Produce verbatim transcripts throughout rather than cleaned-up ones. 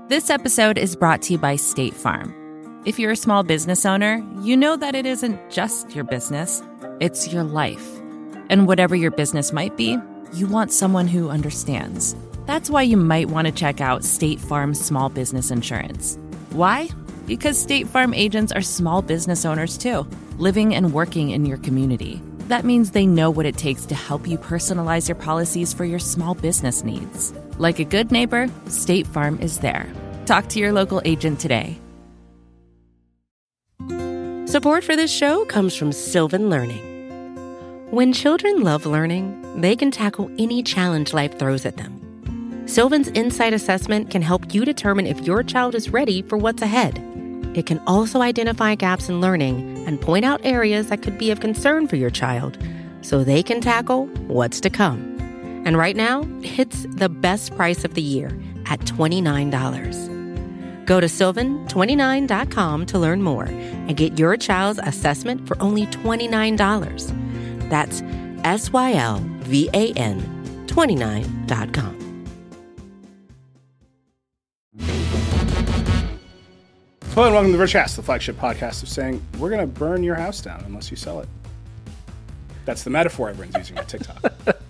This episode is brought to you by State Farm. If you're a small business owner, you know that it isn't just your business, it's your life. And whatever your business might be, you want someone who understands. That's why you might want to check out State Farm Small Business Insurance. Why? Because State Farm agents are small business owners too, living and working in your community. That means they know what it takes to help you personalize your policies for your small business needs. Like a good neighbor, State Farm is there. Talk to your local agent today. Support for this show comes from Sylvan Learning. When children love learning, they can tackle any challenge life throws at them. Sylvan's Insight Assessment can help you determine if your child is ready for what's ahead. It can also identify gaps in learning and point out areas that could be of concern for your child so they can tackle what's to come. And right now, it's the best price of the year at twenty-nine dollars. Go to sylvan twenty-nine dot com to learn more and get your child's assessment for only twenty-nine dollars. That's S Y L V A N twenty-nine dot com. Hello and welcome to the Vergecast, the flagship podcast of saying we're going to burn your house down unless you sell it. That's the metaphor everyone's using on TikTok.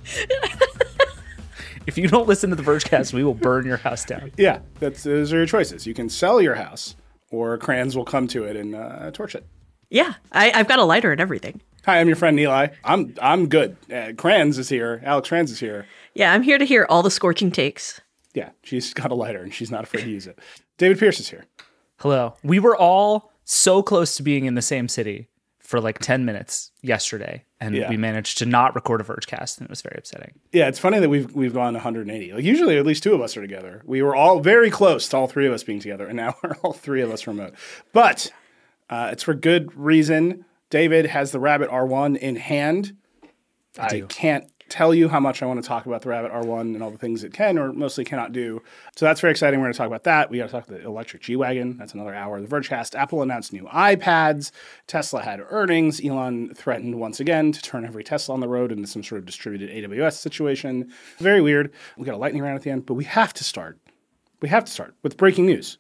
If you don't listen to the Vergecast, we will burn your house down. Yeah, that's, those are your choices. You can sell your house, or Crayons will come to it and uh, torch it. Yeah, I, I've got a lighter and everything. Hi, I'm your friend Eli. I'm I'm good. Uh, Crayons is here. Alex Trans is here. Yeah, I'm here to hear all the scorching takes. Yeah, she's got a lighter and she's not afraid to use it. David Pierce is here. Hello. We were all so close to being in the same city for like ten minutes yesterday, and Yeah. we managed to not record a Vergecast, and it was very upsetting. Yeah, it's funny that we've we've gone one hundred eighty. Like usually at least two of us are together. We were all very close to all three of us being together, and now we're all three of us remote. But uh, it's for good reason. David has the Rabbit R one in hand. I, I can't tell you how much I want to talk about the Rabbit R one and all the things it can or mostly cannot do. So that's very exciting. We're going to talk about that. We got to talk about the electric G-Wagon. That's another hour of the Vergecast. Apple announced new iPads. Tesla had earnings. Elon threatened once again to turn every Tesla on the road into some sort of distributed A W S situation. Very weird. We got a lightning round at the end, but we have to start. We have to start with breaking news.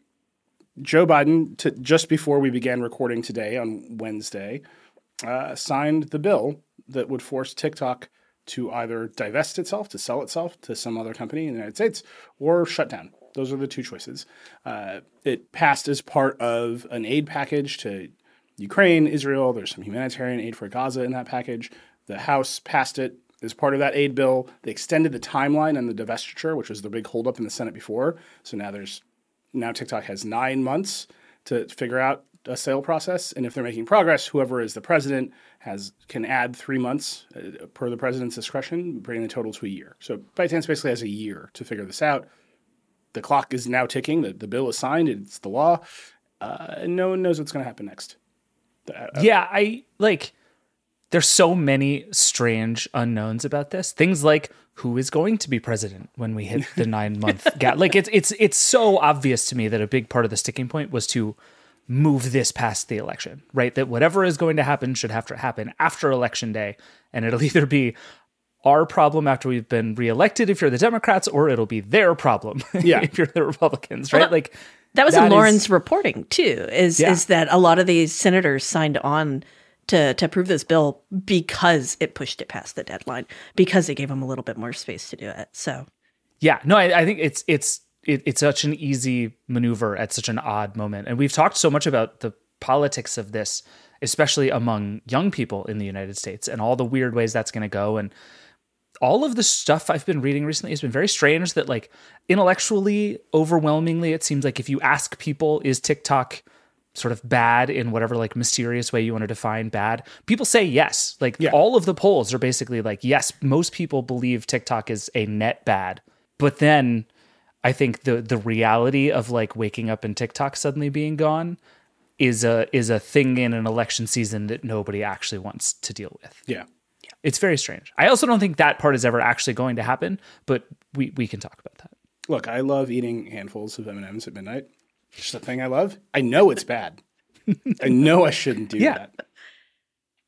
Joe Biden, to, just before we began recording today on Wednesday, uh, signed the bill that would force TikTok to either divest itself, to sell itself to some other company in the United States, or shut down. Those are the two choices. Uh, it passed as part of an aid package to Ukraine, Israel. There's some humanitarian aid for Gaza in that package. The House passed it as part of that aid bill. They extended the timeline on the divestiture, which was the big holdup in the Senate before. So now there's now TikTok has nine months to figure out a sale process, and if they're making progress, whoever is the president has can add three months uh, per the president's discretion, bringing the total to a year. So ByteDance basically has a year to figure this out. The clock is now ticking. The, the bill is signed. It's the law. Uh, and no one knows what's going to happen next. Uh, Yeah, I like. There's so many strange unknowns about this. Things like who is going to be president when we hit the nine month gap. Like it's it's it's so obvious to me that a big part of the sticking point was to move this past the election, right? That whatever is going to happen should have to happen after election day. And it'll either be our problem after we've been reelected if you're the Democrats, or it'll be their problem Yeah. if you're the Republicans, right? Well, like That was that in Lauren's is- reporting too, is Yeah. is that a lot of these senators signed on to to approve this bill because it pushed it past the deadline, because it gave them a little bit more space to do it. So Yeah, no, I, I think it's it's it, it's such an easy maneuver at such an odd moment. And we've talked so much about the politics of this, especially among young people in the United States, and all the weird ways that's going to go. And all of the stuff I've been reading recently has been very strange that, like, intellectually, overwhelmingly, it seems like if you ask people, is TikTok sort of bad in whatever like mysterious way you want to define bad, people say yes. Like Yeah. all of the polls are basically like, yes, most people believe TikTok is a net bad. But then I think the the reality of like waking up and TikTok suddenly being gone is a is a thing in an election season that nobody actually wants to deal with. Yeah. It's very strange. I also don't think that part is ever actually going to happen, but we, we can talk about that. Look, I love eating handfuls of M and M's at midnight. It's just a thing I love. I know it's bad. I know I shouldn't do Yeah. that.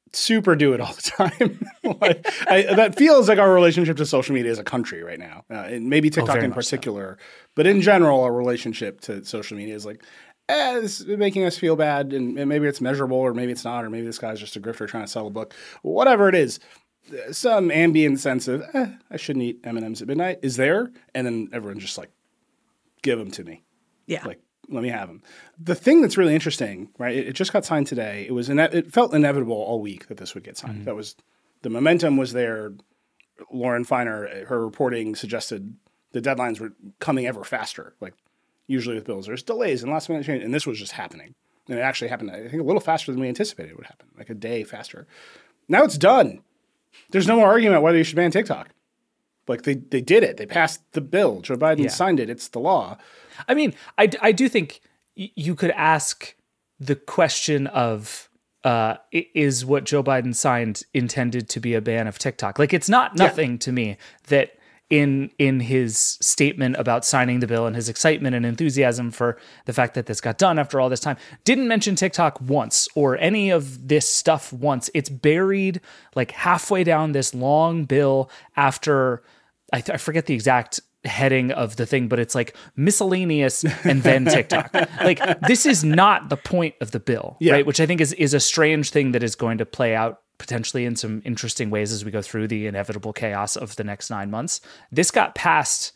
super do it all the time. like, I, that feels like our relationship to social media as a country right now. Uh, and maybe TikTok oh, in particular. So. But in general, our relationship to social media is like, eh, this is making us feel bad. And, and maybe it's measurable or maybe it's not. Or maybe this guy's just a grifter trying to sell a book. Whatever it is, some ambient sense of, eh, I shouldn't eat M and M's at midnight is there. And then everyone's just like, give them to me. Yeah. Like, let me have them. The thing that's really interesting, right? It, it just got signed today. It was ine- it felt inevitable all week that this would get signed. Mm-hmm. That was the momentum was there. Lauren Feiner, her reporting suggested the deadlines were coming ever faster. Like usually with bills, there's delays and last minute change, and this was just happening. And it actually happened, I think, a little faster than we anticipated it would happen, like a day faster. Now it's done. There's no more argument whether you should ban TikTok. Like they they did it. They passed the bill. Joe Biden yeah. signed it. It's the law. I mean, I, I do think y- you could ask the question of, uh, is what Joe Biden signed intended to be a ban of TikTok? Like, it's not nothing yeah. to me that in in his statement about signing the bill and his excitement and enthusiasm for the fact that this got done after all this time, didn't mention TikTok once or any of this stuff once. It's buried like halfway down this long bill after, I, th- I forget the exact heading of the thing, but it's like miscellaneous and then TikTok. Like this is not the point of the bill, yeah. right? Which I think is is a strange thing that is going to play out potentially in some interesting ways as we go through the inevitable chaos of the next nine months. This got passed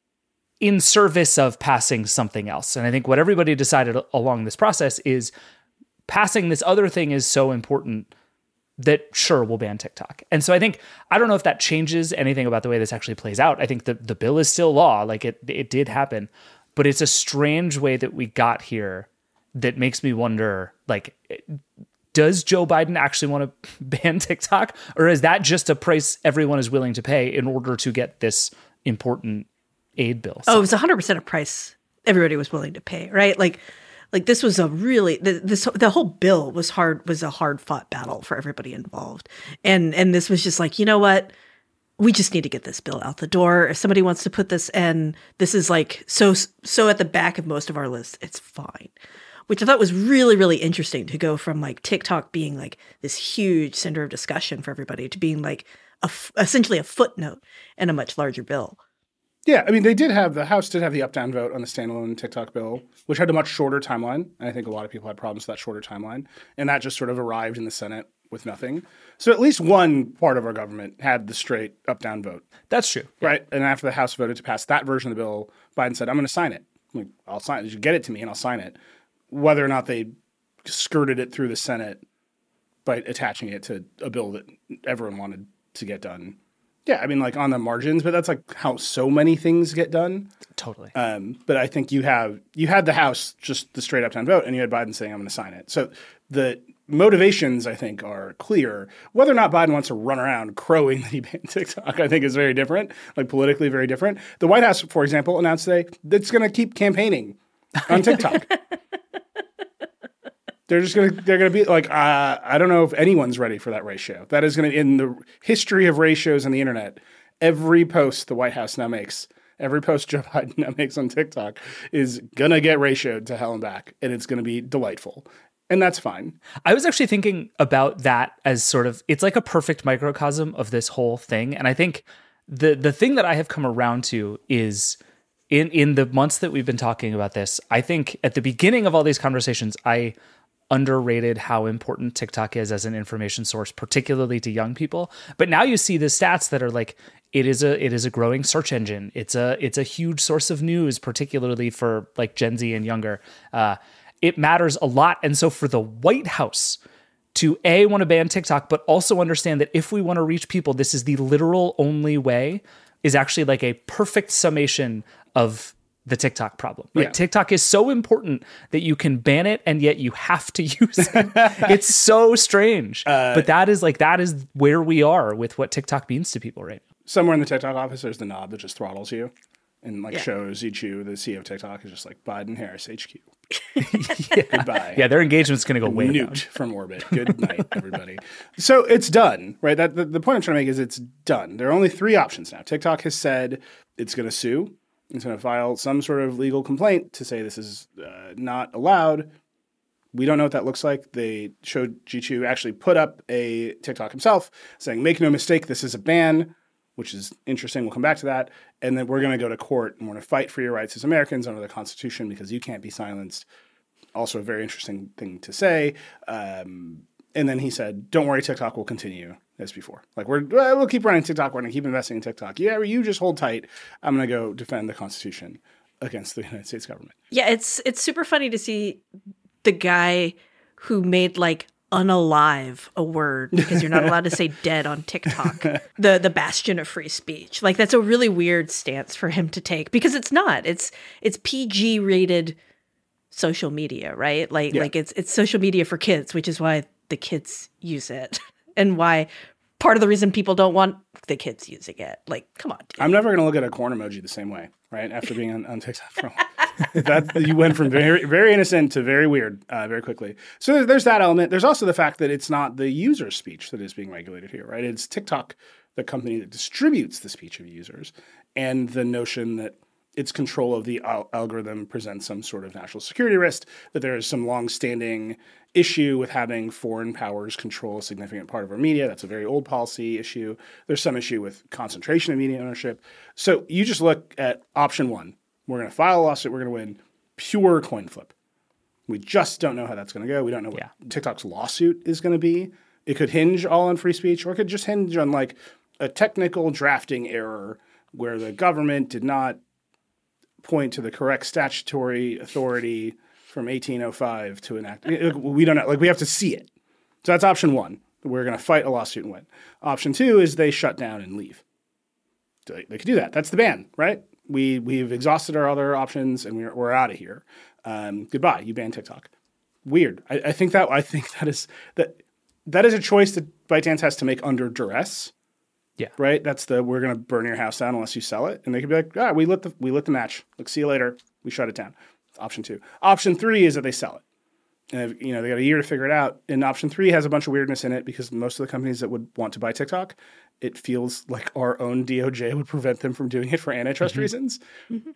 in service of passing something else. And I think what everybody decided along this process is passing this other thing is so important that sure, we'll ban TikTok. And so I think, I don't know if that changes anything about the way this actually plays out. I think the, the bill is still law, like it it did happen, but it's a strange way that we got here that makes me wonder, like, does Joe Biden actually want to ban TikTok? Or is that just a price everyone is willing to pay in order to get this important aid bill? Oh, it was one hundred percent a price everybody was willing to pay, right? Like, Like this was a really this the whole bill was hard was a hard fought battle for everybody involved, and and this was just like, you know what, we just need to get this bill out the door. If somebody wants to put this in, this is like so so at the back of most of our lists, it's fine. Which I thought was really really interesting to go from like TikTok being like this huge center of discussion for everybody to being like a, essentially a footnote in a much larger bill. Yeah, I mean, they did have, the House did have the up-down vote on the standalone TikTok bill, which had a much shorter timeline. And I think a lot of people had problems with that shorter timeline. And that just sort of arrived in the Senate with nothing. So at least one part of our government had the straight up-down vote. That's true. Right? Yeah. And after the House voted to pass that version of the bill, Biden said, I'm going to sign it. I'm like, I'll sign it. You get it to me and I'll sign it. Whether or not they skirted it through the Senate by attaching it to a bill that everyone wanted to get done. Yeah, I mean, like on the margins, but that's like how so many things get done. Totally. Um, but I think you have you had the House just the straight up time vote, and you had Biden saying, "I'm going to sign it." So the motivations, I think, are clear. Whether or not Biden wants to run around crowing that he banned TikTok, I think is very different, like politically very different. The White House, for example, announced today that it's going to keep campaigning on TikTok. They're just gonna they're gonna be like uh, I don't know if anyone's ready for that ratio. That is gonna in the history of ratios on the internet. Every post the White House now makes, every post Joe Biden now makes on TikTok is gonna get ratioed to hell and back, and it's gonna be delightful, and that's fine. I was actually thinking about that as sort of it's like a perfect microcosm of this whole thing, and I think the the thing that I have come around to is. In in the months that we've been talking about this, I think at the beginning of all these conversations, I underrated how important TikTok is as an information source, particularly to young people. But now you see the stats that are like, it is a it is a growing search engine. It's a it's a huge source of news, particularly for like Gen Z and younger. Uh, it matters a lot. And so for the White House to A, want to ban TikTok, but also understand that if we want to reach people, this is the literal only way, is actually like a perfect summation of the TikTok problem. Right? Yeah. TikTok is so important that you can ban it and yet you have to use it. It's so strange. Uh, but that is like, that is where we are with what TikTok means to people right now. Somewhere in the TikTok office, there's the knob that just throttles you and like yeah. shows each you, the C E O of TikTok is just like Biden Harris H Q. yeah. Goodbye. Yeah, their engagement's going to go way Nuked down. From orbit. Good night, everybody. So it's done, right? That the, the point I'm trying to make is it's done. There are only three options now. TikTok has said it's going to sue. It's going to file some sort of legal complaint to say this is uh, not allowed. We don't know what that looks like. They showed Jichu actually put up a TikTok himself saying, make no mistake, this is a ban, which is interesting. We'll come back to that. And then we're going to go to court and we're going to fight for your rights as Americans under the Constitution because you can't be silenced. Also a very interesting thing to say. Um, and then he said, don't worry, TikTok will continue as before. Like, we're, we'll keep running TikTok. We're going to keep investing in TikTok. Yeah, you just hold tight. I'm going to go defend the Constitution against the United States government. Yeah, it's it's super funny to see the guy who made like unalive a word because you're not allowed to say dead on TikTok, the the bastion of free speech. Like, that's a really weird stance for him to take because it's not. It's it's P G rated social media, right? Like yeah. like it's it's social media for kids, which is why the kids use it and why part of the reason people don't want the kids using it. Like, come on, dude. I'm never going to look at a corn emoji the same way, right? After being on, on TikTok for a while. That you went from very very innocent to very weird uh, very quickly. So there's, there's that element. There's also the fact that it's not the user speech that is being regulated here, right? It's TikTok, the company that distributes the speech of users, and the notion that its control of the al- algorithm presents some sort of national security risk, that there is some longstanding issue with having foreign powers control a significant part of our media. That's a very old policy issue. There's some issue with concentration of media ownership. So you just look at option one. We're going to file a lawsuit. We're going to win. Pure coin flip. We just don't know how that's going to go. We don't know what yeah. TikTok's lawsuit is going to be. It could hinge all on free speech, or it could just hinge on like a technical drafting error where the government did not point to the correct statutory authority from eighteen oh five to enact. We don't know. Like, we have to see it. So that's option one. We're going to fight a lawsuit and win. Option two is they shut down and leave. They, they could do that. That's the ban, right? We, we've exhausted our other options and we're, we're out of here. Um, goodbye. You ban TikTok. Weird. I, I think that I think that is that that is a choice that ByteDance has to make under duress. Yeah. Right. That's the we're going to burn your house down unless you sell it, and they could be like, ah, we lit the we lit the match. Like, see you later. We shut it down. Option two. Option three is that they sell it. And, you know, they got a year to figure it out. And option three has a bunch of weirdness in it because most of the companies that would want to buy TikTok, it feels like our own D O J would prevent them from doing it for antitrust mm-hmm. reasons. Mm-hmm.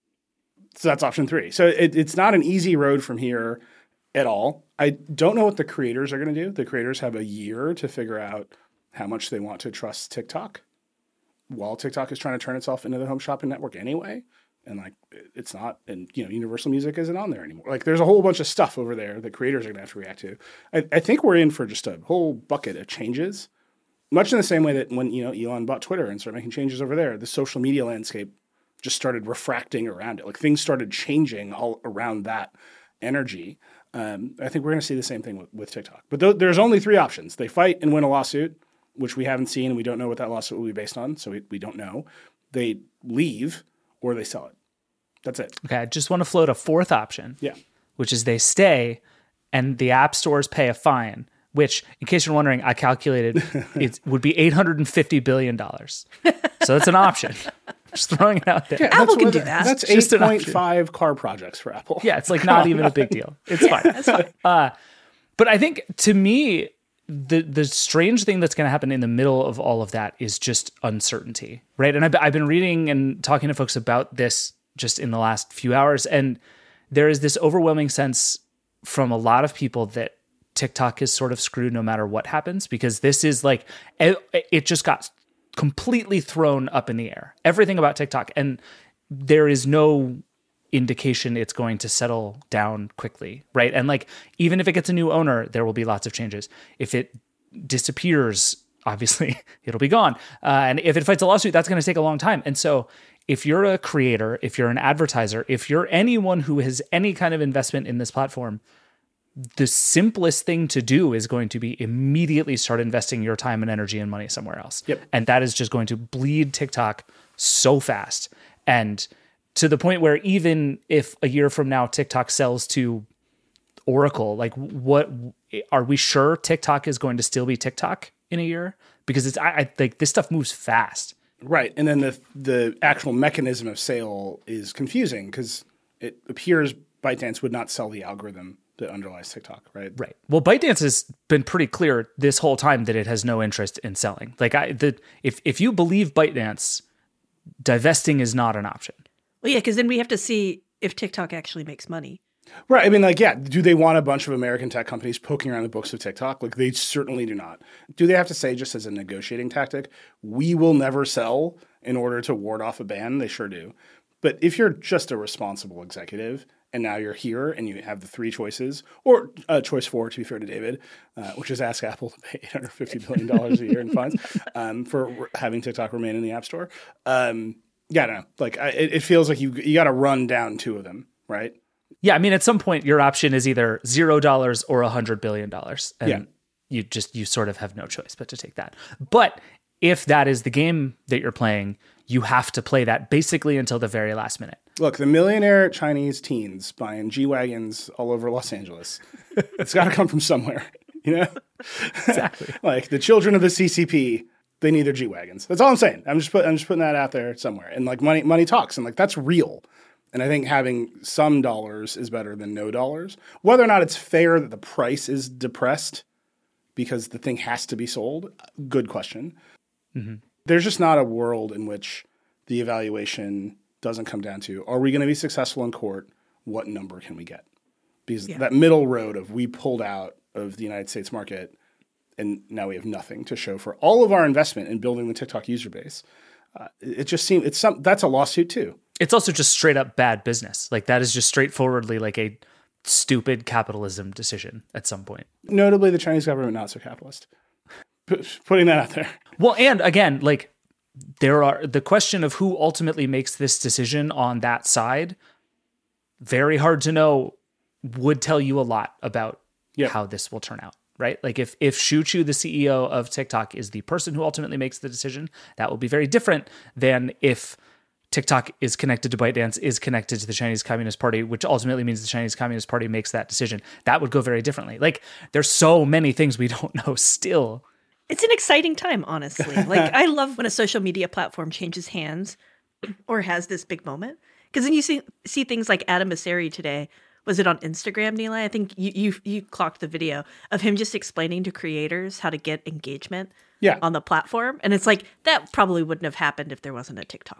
So that's option three. So it, it's not an easy road from here at all. I don't know what the creators are going to do. The creators have a year to figure out how much they want to trust TikTok while TikTok is trying to turn itself into the home shopping network anyway. And like, it's not, and you know, Universal Music isn't on there anymore. Like, there's a whole bunch of stuff over there that creators are going to have to react to. I, I think we're in for just a whole bucket of changes, much in the same way that when, you know, Elon bought Twitter and started making changes over there, the social media landscape just started refracting around it. Like, things started changing all around that energy. Um, I think we're going to see the same thing with, with TikTok. But th- there's only three options. They fight and win a lawsuit, which we haven't seen, and we don't know what that lawsuit will be based on, so we, we don't know. They leave, or they sell it. That's it. Okay, I just want to float a fourth option, yeah, which is they stay, and the app stores pay a fine, which, in case you're wondering, I calculated it would be eight hundred fifty billion dollars. So that's an option. Just throwing it out there. Yeah, Apple can do that. That's eight point five car projects for Apple. Yeah, it's like not even a big deal. It's yeah, fine. That's fine. Uh, but I think, to me, the the strange thing that's going to happen in the middle of all of that is just uncertainty, right? And I've, I've been reading and talking to folks about this just in the last few hours, and there is this overwhelming sense from a lot of people that TikTok is sort of screwed no matter what happens, because this is like, it, it just got completely thrown up in the air. Everything about TikTok, and there is no indication it's going to settle down quickly, right? And like, even if it gets a new owner, there will be lots of changes. If it disappears, obviously it'll be gone. Uh, and if it fights a lawsuit, that's going to take a long time. And so if you're a creator, if you're an advertiser, if you're anyone who has any kind of investment in this platform, the simplest thing to do is going to be immediately start investing your time and energy and money somewhere else. Yep. And that is just going to bleed TikTok so fast. And to the point where even if a year from now TikTok sells to Oracle, like, what are we sure TikTok is going to still be TikTok in a year? Because it's I, I think this stuff moves fast. Right. And then the the actual mechanism of sale is confusing because it appears ByteDance would not sell the algorithm that underlies TikTok, right? Right. Well, ByteDance has been pretty clear this whole time that it has no interest in selling. Like, I the if if you believe ByteDance, divesting is not an option. Well, yeah, because then we have to see if TikTok actually makes money. Right. I mean, like, yeah, do they want a bunch of American tech companies poking around the books of TikTok? Like, they certainly do not. Do they have to say, just as a negotiating tactic, we will never sell in order to ward off a ban? They sure do. But if you're just a responsible executive and now you're here and you have the three choices, or uh, choice four, to be fair to David, uh, which is ask Apple to pay eight hundred fifty billion dollars a year in fines um, for having TikTok remain in the App Store. Um, yeah, I don't know. Like, I, it, it feels like you you got to run down two of them, right? Yeah, I mean, at some point, your option is either zero dollars or a hundred billion dollars, and yeah. you just you sort of have no choice but to take that. But if that is the game that you're playing, you have to play that basically until the very last minute. Look, the millionaire Chinese teens buying G-Wagons all over Los Angeles, it's got to come from somewhere, you know? Exactly. Like the children of the C C P, they need their G-Wagons. That's all I'm saying. I'm just put, I'm just putting that out there somewhere. And like money, money talks, and like that's real. And I think having some dollars is better than no dollars. Whether or not it's fair that the price is depressed because the thing has to be sold, good question. Mm-hmm. There's just not a world in which the evaluation doesn't come down to, are we going to be successful in court? What number can we get? Because yeah. that middle road of we pulled out of the United States market and now we have nothing to show for all of our investment in building the TikTok user base. Uh, it just seems it's some that's a lawsuit too. It's also just straight up bad business. Like that is just straightforwardly like a stupid capitalism decision at some point. Notably, the Chinese government not so capitalist. P- putting that out there. Well, and again, like there are the question of who ultimately makes this decision on that side. Very hard to know. Would tell you a lot about yep. how this will turn out. Right? Like if if Shu Chu, the C E O of TikTok, is the person who ultimately makes the decision, that will be very different than if TikTok is connected to ByteDance, is connected to the Chinese Communist Party, which ultimately means the Chinese Communist Party makes that decision. That would go very differently. Like there's so many things we don't know still. It's an exciting time, honestly. Like I love when a social media platform changes hands or has this big moment. Because then you see see things like Adam Mosseri today. Was it on Instagram, Nilay? I think you, you you clocked the video of him just explaining to creators how to get engagement yeah. on the platform. And it's like, that probably wouldn't have happened if there wasn't a TikTok.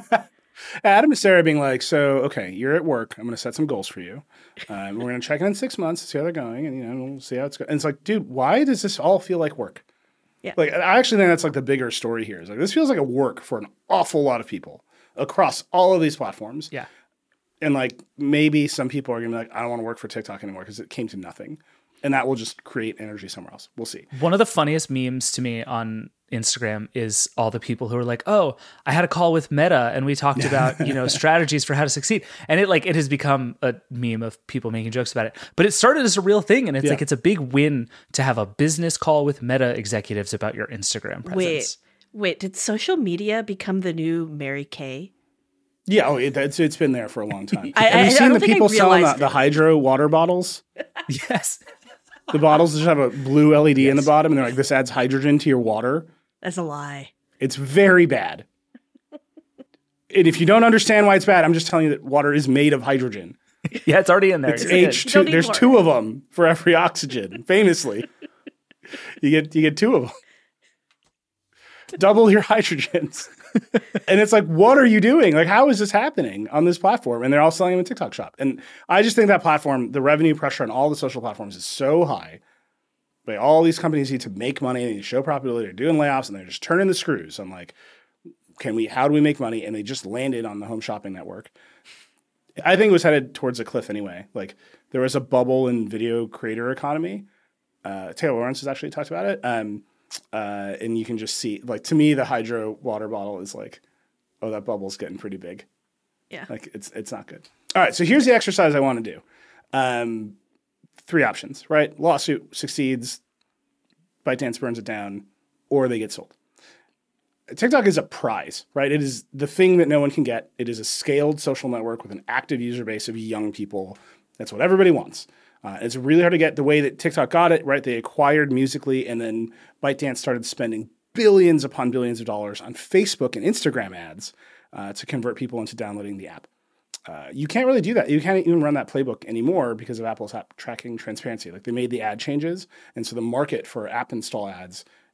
Adam and Sarah being like, so, okay, you're at work. I'm going to set some goals for you. Um, we're going to check in in six months to see how they're going. And, you know, we'll see how it's going. And it's like, dude, why does this all feel like work? Yeah. Like, I actually think that's like the bigger story here. Is like, this feels like a work for an awful lot of people across all of these platforms. Yeah. And like maybe some people are going to be like, I don't want to work for TikTok anymore because it came to nothing. And that will just create energy somewhere else. We'll see. One of the funniest memes to me on Instagram is all the people who are like, oh, I had a call with Meta and we talked about, you know, strategies for how to succeed. And it like, it has become a meme of people making jokes about it. But it started as a real thing. And it's yeah. like, it's a big win to have a business call with Meta executives about your Instagram presence. Wait, wait, did social media become the new Mary Kay? Yeah, oh, it, it's it's been there for a long time. I, have you I, seen I the people selling the, it. the Hydro water bottles? Yes. The bottles just have a blue L E D yes. in the bottom, and they're like, this adds hydrogen to your water. That's a lie. It's very bad. And if you don't understand why it's bad, I'm just telling you that water is made of hydrogen. Yeah, it's already in there. It's H two. There's more. two of them for every oxygen, famously. You get you get two of them. Double your hydrogens. And it's like, what are you doing? Like, how is this happening on this platform? And they're all selling them in TikTok Shop. And I just think that platform, the revenue pressure on all the social platforms is so high. Like, all these companies need to make money, they need to show profitability, they're doing layoffs, and they're just turning the screws. I'm like, can we, how do we make money? And they just landed on the home shopping network. I think it was headed towards a cliff anyway. Like, there was a bubble in video creator economy. Uh, Taylor Lawrence has actually talked about it. Um, Uh, and you can just see, like, to me, the Hydro water bottle is like, oh, that bubble's getting pretty big. Yeah. Like, it's it's not good. All right, so here's the exercise I want to do. Um, three options, right? Lawsuit succeeds, ByteDance burns it down, or they get sold. TikTok is a prize, right? It is the thing that no one can get. It is a scaled social network with an active user base of young people. That's what everybody wants. Uh, it's really hard to get the way that TikTok got it, right? They acquired Musical.ly, and then ByteDance started spending billions upon billions of dollars on Facebook and Instagram ads uh, to convert people into downloading the app. Uh, you can't really do that. You can't even run that playbook anymore because of Apple's app tracking transparency. Like, they made the ad changes, and so the market for app install ads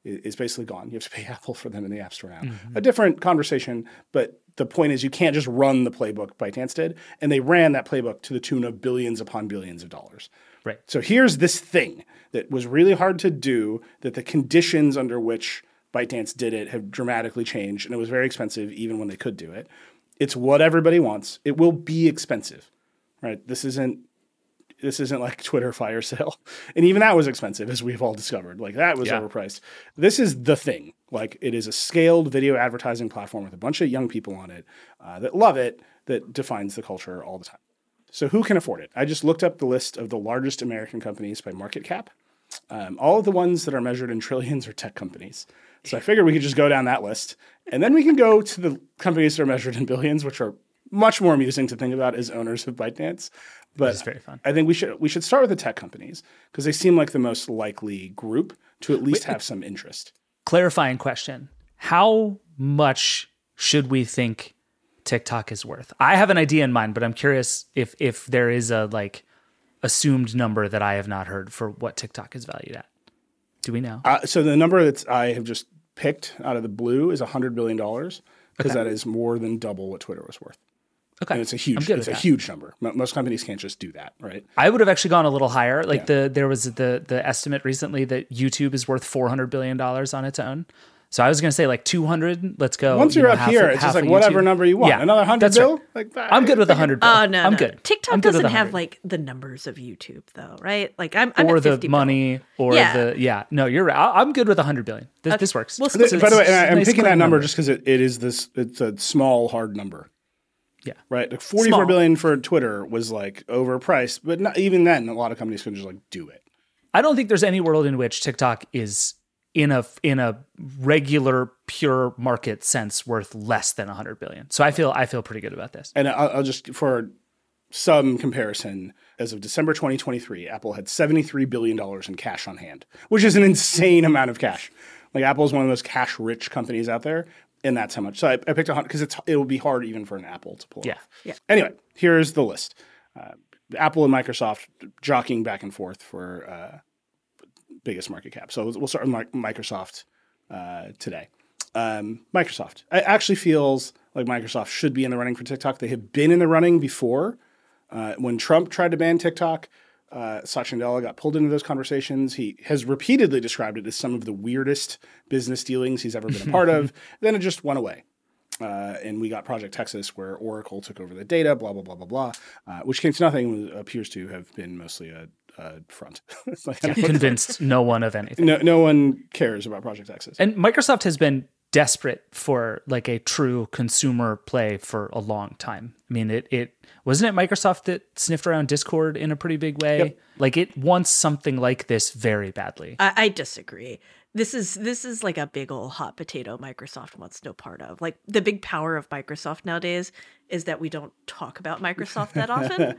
is basically gone. You have to pay Apple for them in the App Store now. Mm-hmm. A different conversation, but the point is you can't just run the playbook ByteDance did, and they ran that playbook to the tune of billions upon billions of dollars. Right. So here's this thing that was really hard to do, that the conditions under which ByteDance did it have dramatically changed, and it was very expensive even when they could do it. It's what everybody wants. It will be expensive, right? This isn't This isn't like Twitter fire sale. And even that was expensive, as we've all discovered. Like that was yeah. overpriced. This is the thing. Like it is a scaled video advertising platform with a bunch of young people on it uh, that love it, that defines the culture all the time. So who can afford it? I just looked up the list of the largest American companies by market cap. Um, all of the ones that are measured in trillions are tech companies. So I figured we could just go down that list. And then we can go to the companies that are measured in billions, which are much more amusing to think about as owners of ByteDance. But it's very fun. I think we should we should start with the tech companies because they seem like the most likely group to at least Wait, have some interest. Clarifying question. How much should we think TikTok is worth? I have an idea in mind, but I'm curious if if there is a like assumed number that I have not heard for what TikTok is valued at. Do we know? Uh, so the number that I have just picked out of the blue is one hundred billion dollars because okay. that is more than double what Twitter was worth. Okay. And it's a huge, it's a that. huge number. Most companies can't just do that, right? I would have actually gone a little higher. Like yeah. the there was the the estimate recently that YouTube is worth four hundred billion dollars on its own. So I was going to say like two hundred. Let's go. Once you're you know, up half, here, it's just like whatever YouTube. number you want. Yeah, Another one hundred bill? Right. Like that. I'm good with one hundred bill. Oh, no, I'm no. good. TikTok I'm good doesn't have like the numbers of YouTube though, right? Like I'm, I'm or at fifty the money bill. or yeah. the, yeah. No, you're right. I'm good with one hundred billion. This, okay. this works. We'll so By the way, and I'm nice picking that number, number just because it, it is this, it's a small, hard number. Yeah. Right. Like forty-four Small. billion for Twitter was like overpriced, but not, even then, a lot of companies couldn't just like do it. I don't think there's any world in which TikTok is in a in a regular pure market sense worth less than one hundred billion. So I feel I feel pretty good about this. And I'll, I'll just for some comparison, as of December twenty twenty-three, Apple had seventy-three billion dollars in cash on hand, which is an insane amount of cash. Like Apple is one of the most cash rich companies out there. And that's how much. So I, I picked a hundred because it's it will be hard even for an Apple to pull yeah. off. Yeah. Anyway, here's the list: uh, Apple and Microsoft jockeying back and forth for uh, biggest market cap. So we'll start with Microsoft uh, today. Um, Microsoft. It actually feels like Microsoft should be in the running for TikTok. They have been in the running before. Uh, when Trump tried to ban TikTok, Uh, Satya Nadella got pulled into those conversations. He has repeatedly described it as some of the weirdest business dealings he's ever been a part of. Then it just went away. Uh, and we got Project Texas, where Oracle took over the data, blah, blah, blah, blah, blah, uh, which came to nothing, appears to have been mostly a, a front. It's like, yeah, convinced no one of anything. No, no one cares about Project Texas. And Microsoft has been desperate for like a true consumer play for a long time. I mean, it it wasn't it Microsoft that sniffed around Discord in a pretty big way. Yep. Like it wants something like this very badly. I, I disagree. This is this is like a big old hot potato Microsoft wants no part of. Like the big power of Microsoft nowadays is that we don't talk about Microsoft that often,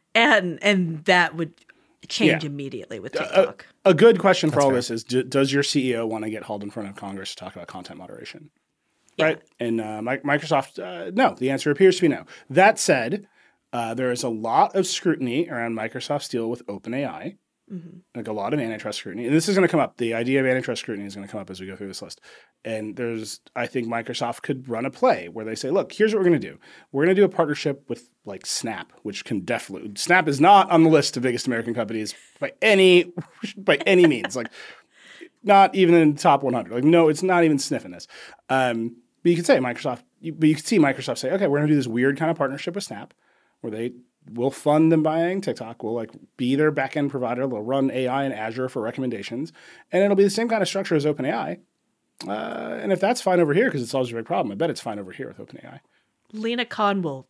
and and that would change yeah. immediately with TikTok. A, a good question That's for all fair. this is: do, does your C E O want to get hauled in front of Congress to talk about content moderation? Yeah. Right? And uh, Microsoft, uh, no. The answer appears to be no. That said, uh, there is a lot of scrutiny around Microsoft's deal with OpenAI. Mm-hmm. Like a lot of antitrust scrutiny. And this is going to come up. The idea of antitrust scrutiny is going to come up as we go through this list. And there's, I think Microsoft could run a play where they say, look, here's what we're going to do. We're going to do a partnership with like Snap, which can definitely, Snap is not on the list of biggest American companies by any, by any means. Like not even in the top one hundred. Like no, it's not even sniffing this. Um, but you could say Microsoft, you, but you could see Microsoft say, okay, we're going to do this weird kind of partnership with Snap where they will fund them buying TikTok. We'll like be their backend provider. They'll run A I in Azure for recommendations. And it'll be the same kind of structure as OpenAI. Uh, and if that's fine over here, because it solves a big problem, I bet it's fine over here with OpenAI. Lena Khan will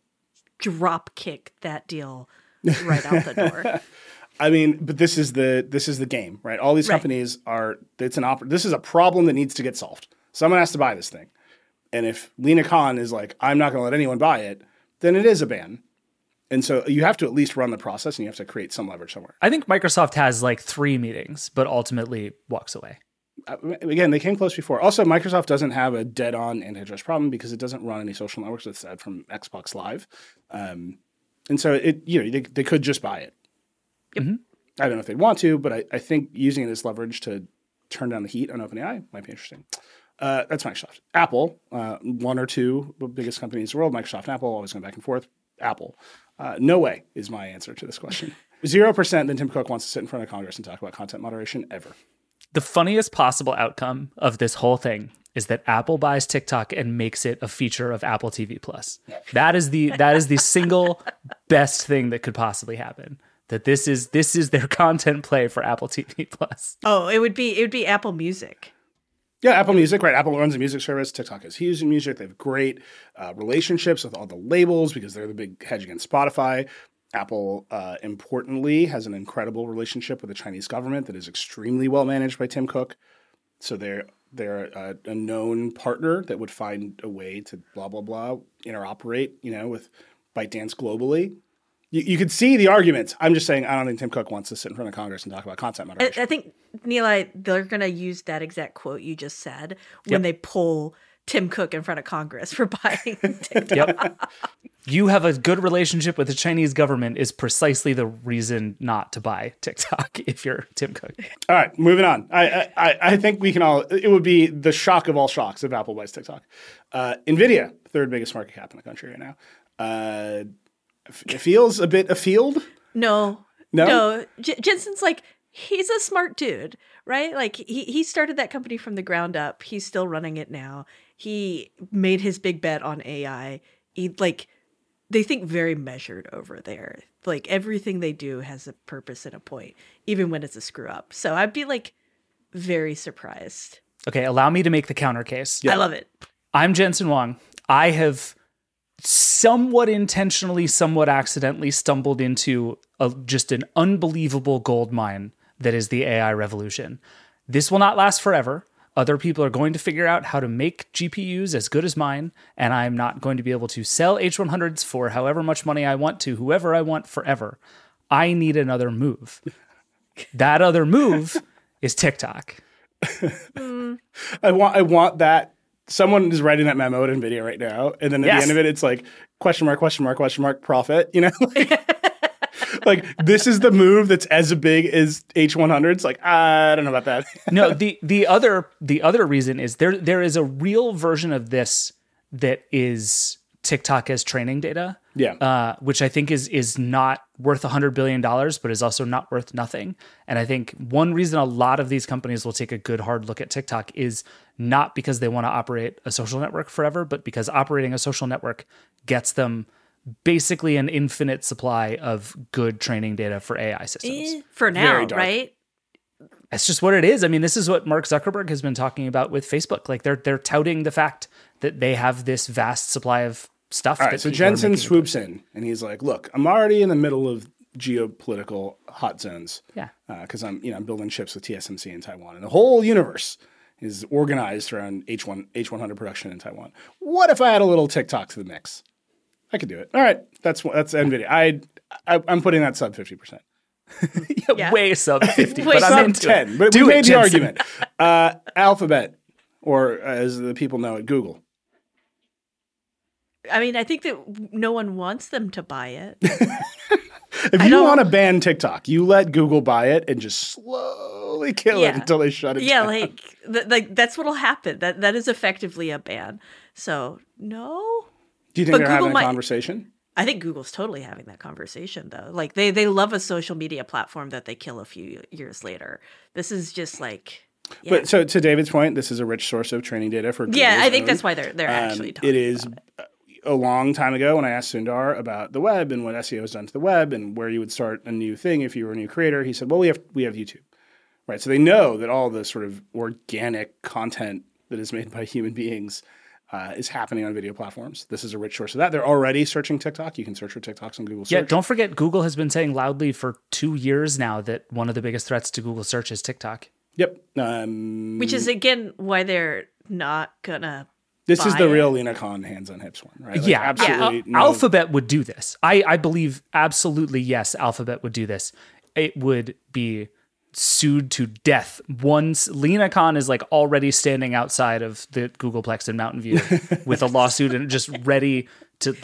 drop kick that deal right out the door. I mean, but this is the this is the game, right? All these right. companies are, it's an op- this is a problem that needs to get solved. Someone has to buy this thing. And if Lena Khan is like, I'm not going to let anyone buy it, then it is a ban. And so you have to at least run the process and you have to create some leverage somewhere. I think Microsoft has like three meetings, but ultimately walks away. Uh, again, they came close before. Also, Microsoft doesn't have a dead-on antitrust problem because it doesn't run any social networks. It's that from Xbox Live. Um, and so it, you know, they, they could just buy it. Yep. Mm-hmm. I don't know if they'd want to, but I, I think using it as leverage to turn down the heat on OpenAI. Might be interesting. Uh, that's Microsoft. Apple, uh, one or two biggest companies in the world, Microsoft and Apple, always going back and forth. Apple. Uh, no way is my answer to this question. Zero percent that Tim Cook wants to sit in front of Congress and talk about content moderation ever. The funniest possible outcome of this whole thing is that Apple buys TikTok and makes it a feature of Apple T V Plus. That is the that is the single best thing that could possibly happen. That this is this is their content play for Apple T V Plus. Oh, it would be it would be Apple Music. Yeah, Apple Music, right? Apple runs a music service. TikTok is huge in music. They have great uh, relationships with all the labels because they're the big hedge against Spotify. Apple, uh, importantly, has an incredible relationship with the Chinese government that is extremely well managed by Tim Cook. So they're they're a, a known partner that would find a way to blah blah blah interoperate, you know, with ByteDance globally. You, you could see the arguments. I'm just saying I don't think Tim Cook wants to sit in front of Congress and talk about content moderation. I, I think, Nilay, they're going to use that exact quote you just said when Yep. they pull Tim Cook in front of Congress for buying TikTok. Yep. You have a good relationship with the Chinese government is precisely the reason not to buy TikTok if you're Tim Cook. All right, moving on. I, I I think we can all. It would be the shock of all shocks if Apple buys TikTok. Uh, Nvidia, third biggest market cap in the country right now. Uh, it feels a bit afield. No, No? no. J- Jensen's like, he's a smart dude, right? Like he, he started that company from the ground up. He's still running it now. He made his big bet on A I. He like, they think very measured over there. Like everything they do has a purpose and a point, even when it's a screw up. So I'd be like very surprised. Okay, allow me to make the counter case. I love it. I'm Jensen Huang. I have somewhat intentionally, somewhat accidentally stumbled into a, just an unbelievable gold mine that is the A I revolution. This will not last forever. Other people are going to figure out how to make G P Us as good as mine, and I'm not going to be able to sell H one hundreds for however much money I want to, whoever I want forever. I need another move. That other move is TikTok. Mm. I want I want that. Someone is writing that memo at NVIDIA right now, and then at Yes. the end of it, it's like question mark, question mark, question mark, profit. You know, like, like this is the move that's as big as H one hundreds. Like I don't know about that. No, the the other the other reason is there there is a real version of this that is TikTok as training data. Yeah. Uh, which I think is is not worth one hundred billion dollars, but is also not worth nothing. And I think one reason a lot of these companies will take a good hard look at TikTok is not because they want to operate a social network forever, but because operating a social network gets them basically an infinite supply of good training data for A I systems. Eh, for now, Very dark. right? That's just what it is. I mean, this is what Mark Zuckerberg has been talking about with Facebook. Like they're they're touting the fact that they have this vast supply of stuff. All that right, so people are Jensen making swoops in and he's like, "Look, I'm already in the middle of geopolitical hot zones. Yeah. because I'm you know I'm building chips with T S M C in Taiwan, and the whole universe is organized around H one H one hundred production in Taiwan. What if I add a little TikTok to the mix? I could do it. All right, that's that's NVIDIA. I, I I'm putting that sub fifty percent. yeah, Yeah. way sub fifty, Way but I'm Sub into ten, it. but Do we it, made the Jensen. argument. Uh, Alphabet, or as the people know it, Google. I mean, I think that no one wants them to buy it. If I you don't- want to ban TikTok, you let Google buy it and just slowly kill it Yeah. until they shut it Yeah, down. like th- like that's what'll happen. That that is effectively a ban. So no, Do you think but they're Google having a might- conversation? I think Google's totally having that conversation though. Like they they love a social media platform that they kill a few years later. This is just like yeah, But so to David's point, this is a rich source of training data for yeah. Google's I think own. that's why they're they're Um, actually talking it is about it. a long time ago when I asked Sundar about the web and what S E O has done to the web and where you would start a new thing if you were a new creator. He said, well, we have we have YouTube, right? So they know that all the sort of organic content that is made by human beings uh, is happening on video platforms. This is a rich source of that. They're already searching TikTok. You can search for TikToks on Google Yeah, search. don't forget Google has been saying loudly for two years now that one of the biggest threats to Google search is TikTok. Yep. Um, Which is again why they're not gonna. this is buy the it. real Lena Khan hands on hips one, right? Like, yeah, absolutely. Al- no- Alphabet would do this. I, I believe absolutely yes, Alphabet would do this. It would be sued to death once Lena Khan is like already standing outside of the Googleplex in Mountain View with a lawsuit and just ready to like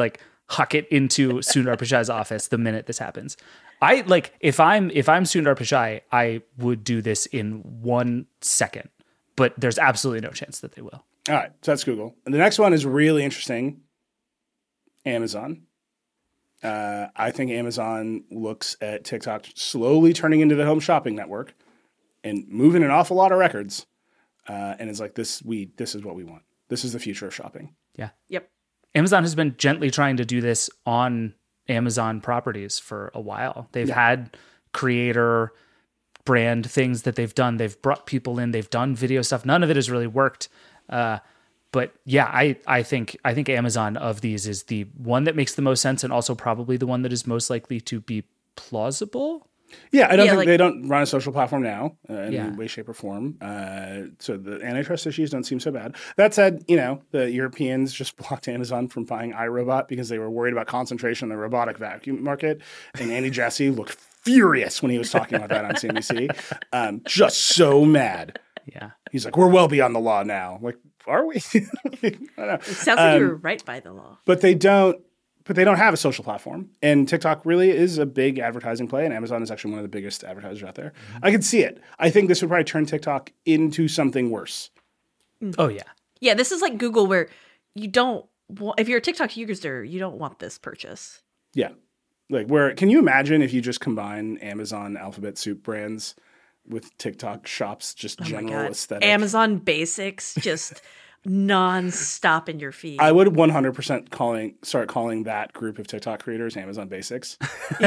huck it into Sundar Pichai's office the minute this happens. I like if I'm if I'm Sundar Pichai, I would do this in one second, but there's absolutely no chance that they will. All right, so that's Google. And the next one is really interesting. Amazon. Uh, I think Amazon looks at TikTok slowly turning into the home shopping network and moving an awful lot of records. Uh, and it's like this. We this is what we want. This is the future of shopping. Yeah. Yep. Amazon has been gently trying to do this on Amazon properties for a while. They've Yeah. had creator brand things that they've done. They've brought people in. They've done video stuff. None of it has really worked. Uh, but yeah, I, I think I think Amazon of these is the one that makes the most sense, and also probably the one that is most likely to be plausible. Yeah, I don't Yeah, think like- they don't run a social platform now uh, in Yeah. any way, shape, or form. Uh, so the antitrust issues don't seem so bad. That said, you know, the Europeans just blocked Amazon from buying iRobot because they were worried about concentration in the robotic vacuum market. And Andy Jassy looked furious when he was talking about that on C N B C. Um, just so mad. Yeah. He's like, we're well beyond the law now. I'm like, are we? I don't know. It sounds like you Um, were right by the law. But they don't. But they don't have a social platform, and TikTok really is a big advertising play, and Amazon is actually one of the biggest advertisers out there. Mm-hmm. I could see it. I think this would probably turn TikTok into something worse. Oh yeah. Yeah, this is like Google where you don't want, if you're a TikTok user, you don't want this purchase. Yeah, like where can you imagine if you just combine Amazon Alphabet Soup brands with TikTok shops, just Oh my general God. aesthetic? Amazon Basics just non-stop in your feed. I would one hundred percent calling start calling that group of TikTok creators Amazon Basics.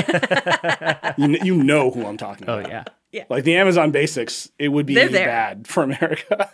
you, kn- you know who I'm talking Oh about. yeah. Like the Amazon Basics, it would be They're there. bad for America.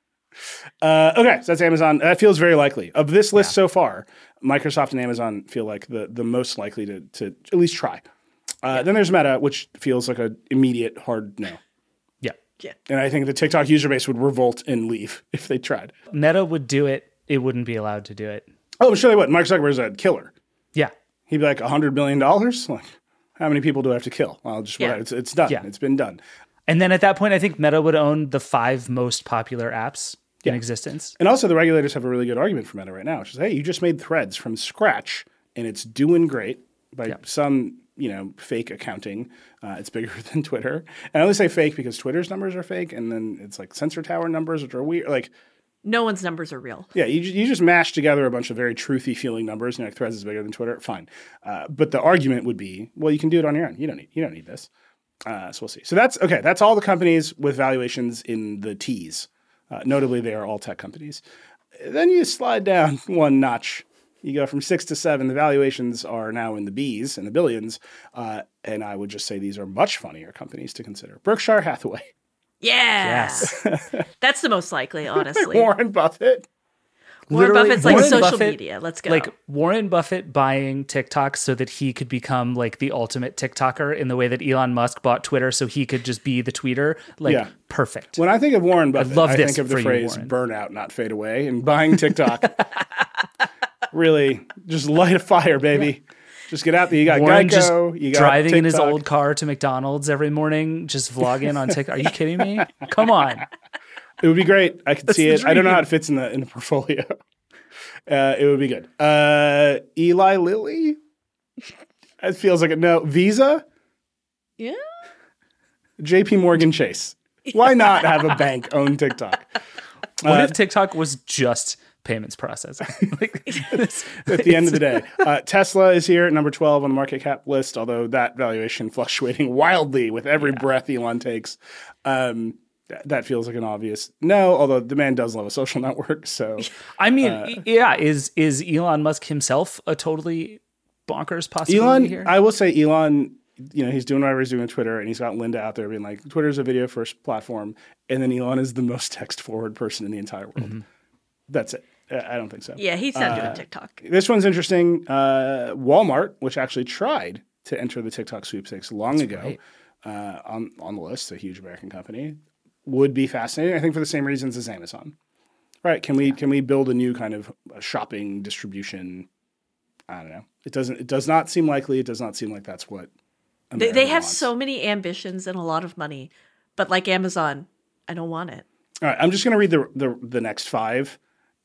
uh, okay, so that's Amazon. That feels very likely. Of this list so far, Microsoft and Amazon feel like the, the most likely to, to at least try. Uh, Then there's Meta, which feels like an immediate hard no. Yeah. yeah. And I think the TikTok user base would revolt and leave if they tried. Meta would do it. It wouldn't be allowed to do it. Oh, I'm sure they would. Mark Zuckerberg's a killer. Yeah. He'd be like, one hundred billion dollars? Like, how many people do I have to kill? Well, just Yeah. whatever. It's, it's done. Yeah. It's been done. And then at that point, I think Meta would own the five most popular apps in Yeah. existence. And also, the regulators have a really good argument for Meta right now, which is, hey, you just made Threads from scratch, and it's doing great by Yeah. some, you know, fake accounting. Uh, it's bigger than Twitter. And I only say fake because Twitter's numbers are fake, and then it's like Sensor Tower numbers, which are weird. Like, No one's numbers are real. yeah, you, ju- you just mash together a bunch of very truthy feeling numbers, and you're like, Threads is bigger than Twitter. Fine. Uh, but the argument would be, well, you can do it on your own. You don't need, you don't need this. Uh, so we'll see. So that's okay. That's all the companies with valuations in the T's. Uh, notably, they are all tech companies. Then you slide down one notch. You go from six to seven. The valuations are now in the B's and the billions. Uh, and I would just say these are much funnier companies to consider. Berkshire Hathaway, Yeah. Yes. That's the most likely, honestly. Warren Buffett. Warren Literally, Buffett's like Warren social Buffett- media. Let's go. Like Warren Buffett buying TikTok so that he could become like the ultimate TikToker in the way that Elon Musk bought Twitter so he could just be the tweeter. Like Yeah. perfect. When I think of Warren Buffett, love I this think of the for you, phrase Warren. burnout, not fade away. And buying TikTok, really just light a fire, baby. Just get out there. You got Warren just Geico. You got driving in his TikTok. old car to McDonald's every morning, just vlogging on TikTok. Are you kidding me? Come on. It would be great. I could see the it. I don't know dream. how it fits in the in the portfolio. Uh, it would be good. Uh, Eli Lilly. It feels like a no. Visa. yeah. J P Morgan Chase. Why not have a bank own TikTok? What Uh, if TikTok was just payments processing? Like, At the end of the day, uh, Tesla is here at number twelve on the market cap list, although that valuation fluctuating wildly with every breath Elon takes. Um, th- that feels like an obvious no, although the man does love a social network. So I mean, Uh, yeah, is is Elon Musk himself a totally bonkers possibility Elon, here? I will say Elon, you know, he's doing whatever he's doing on Twitter, and he's got Linda out there being like, Twitter's a video first platform, and then Elon is the most text forward person in the entire world. Mm-hmm. That's it. Uh, I don't think so. Yeah, he's not Uh, doing TikTok. This one's interesting. Uh, Walmart, which actually tried to enter the TikTok sweepstakes long ago, right. uh, on on the list, a huge American company, would be fascinating. I think for the same reasons as Amazon. Right? Can we can we build a new kind of uh, shopping distribution? I don't know. It doesn't. It does not seem likely. It does not seem like that's what They, America they have wants. so many ambitions and a lot of money, but like Amazon, I don't want it. All right, I'm just going to read the, the the next five,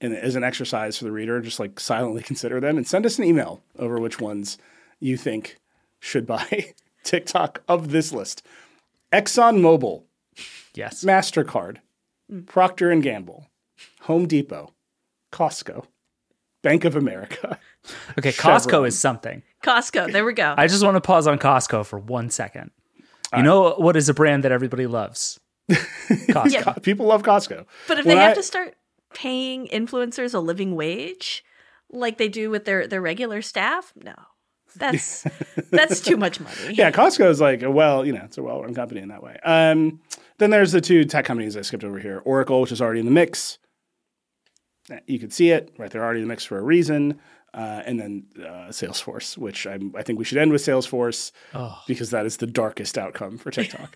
and as an exercise for the reader, just like silently consider them and send us an email over which ones you think should buy TikTok of this list. ExxonMobil, Yes. MasterCard, Procter and Gamble, Home Depot, Costco, Bank of America. Okay, Chevron. Costco is something. Costco. There we go. I just want to pause on Costco for one second. You know what is a brand that everybody loves? Costco. Yeah. Co- People love Costco. But if When they have I- to start paying influencers a living wage like they do with their, their regular staff, no. That's that's too much money. Yeah, Costco is like a well, you know, it's a well-run company in that way. Um, then there's the two tech companies I skipped over here. Oracle, which is already in the mix. You could see it, right? They're already in the mix for a reason. Uh, and then uh, Salesforce, which I'm, I think we should end with Salesforce Oh. because that is the darkest outcome for TikTok.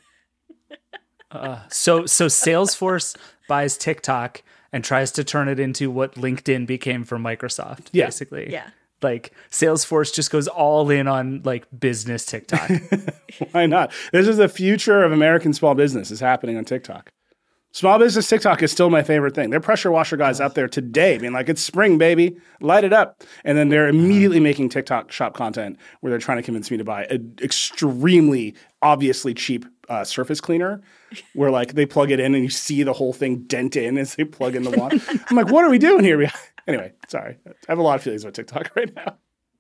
So so Salesforce buys TikTok and tries to turn it into what LinkedIn became for Microsoft, Yeah. basically. Yeah. Like Salesforce just goes all in on like business TikTok. Why not? This is the future of American small business is happening on TikTok. Small business TikTok is still my favorite thing. They're pressure washer guys out there today being like, it's spring, baby. Light it up. And then they're immediately making TikTok shop content where they're trying to convince me to buy an extremely obviously cheap uh, surface cleaner where like they plug it in and you see the whole thing dent in as they plug in the water. I'm like, what are we doing here? Anyway, sorry. I have a lot of feelings about TikTok right now.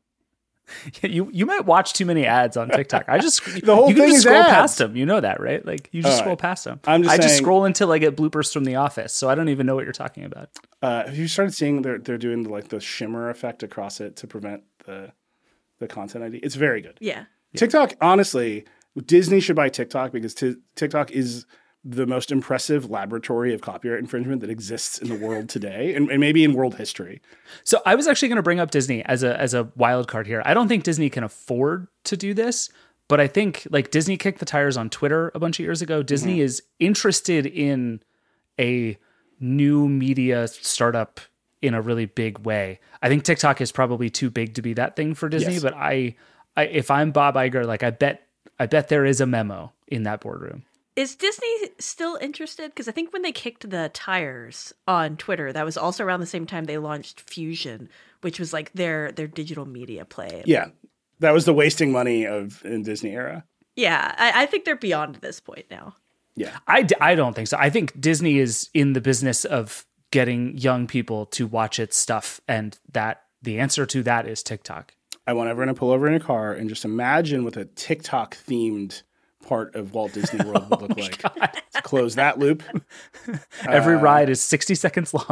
you you might watch too many ads on TikTok. I just The whole you can thing just is scroll ads. past them. You know that, right? Like you just All scroll right. past them. I'm just I just saying- scroll until I get bloopers from The Office, so I don't even know what you're talking about. Uh, have you started seeing they're they're doing the, like the shimmer effect across it to prevent the the content I D? It's very good. Yeah. TikTok, honestly, Disney should buy TikTok because t- TikTok is the most impressive laboratory of copyright infringement that exists in the world today, and, and maybe in world history. So I was actually going to bring up Disney as a as a wild card here. I don't think Disney can afford to do this, but I think like Disney kicked the tires on Twitter a bunch of years ago. Disney Mm-hmm. is interested in a new media startup in a really big way. I think TikTok is probably too big to be that thing for Disney, Yes. but I, I if I'm Bob Iger, like I bet I bet there is a memo in that boardroom. Is Disney still interested? Because I think when they kicked the tires on Twitter, that was also around the same time they launched Fusion, which was like their their digital media play. Yeah, that was the wasting money of in Disney era. Yeah, I, I think they're beyond this point now. Yeah, I, d- I don't think so. I think Disney is in the business of getting young people to watch its stuff, and that the answer to that is TikTok. I want everyone to pull over in a car and just imagine what a TikTok themed part of Walt Disney World would look like. To close that loop. Every Uh, ride is sixty seconds long.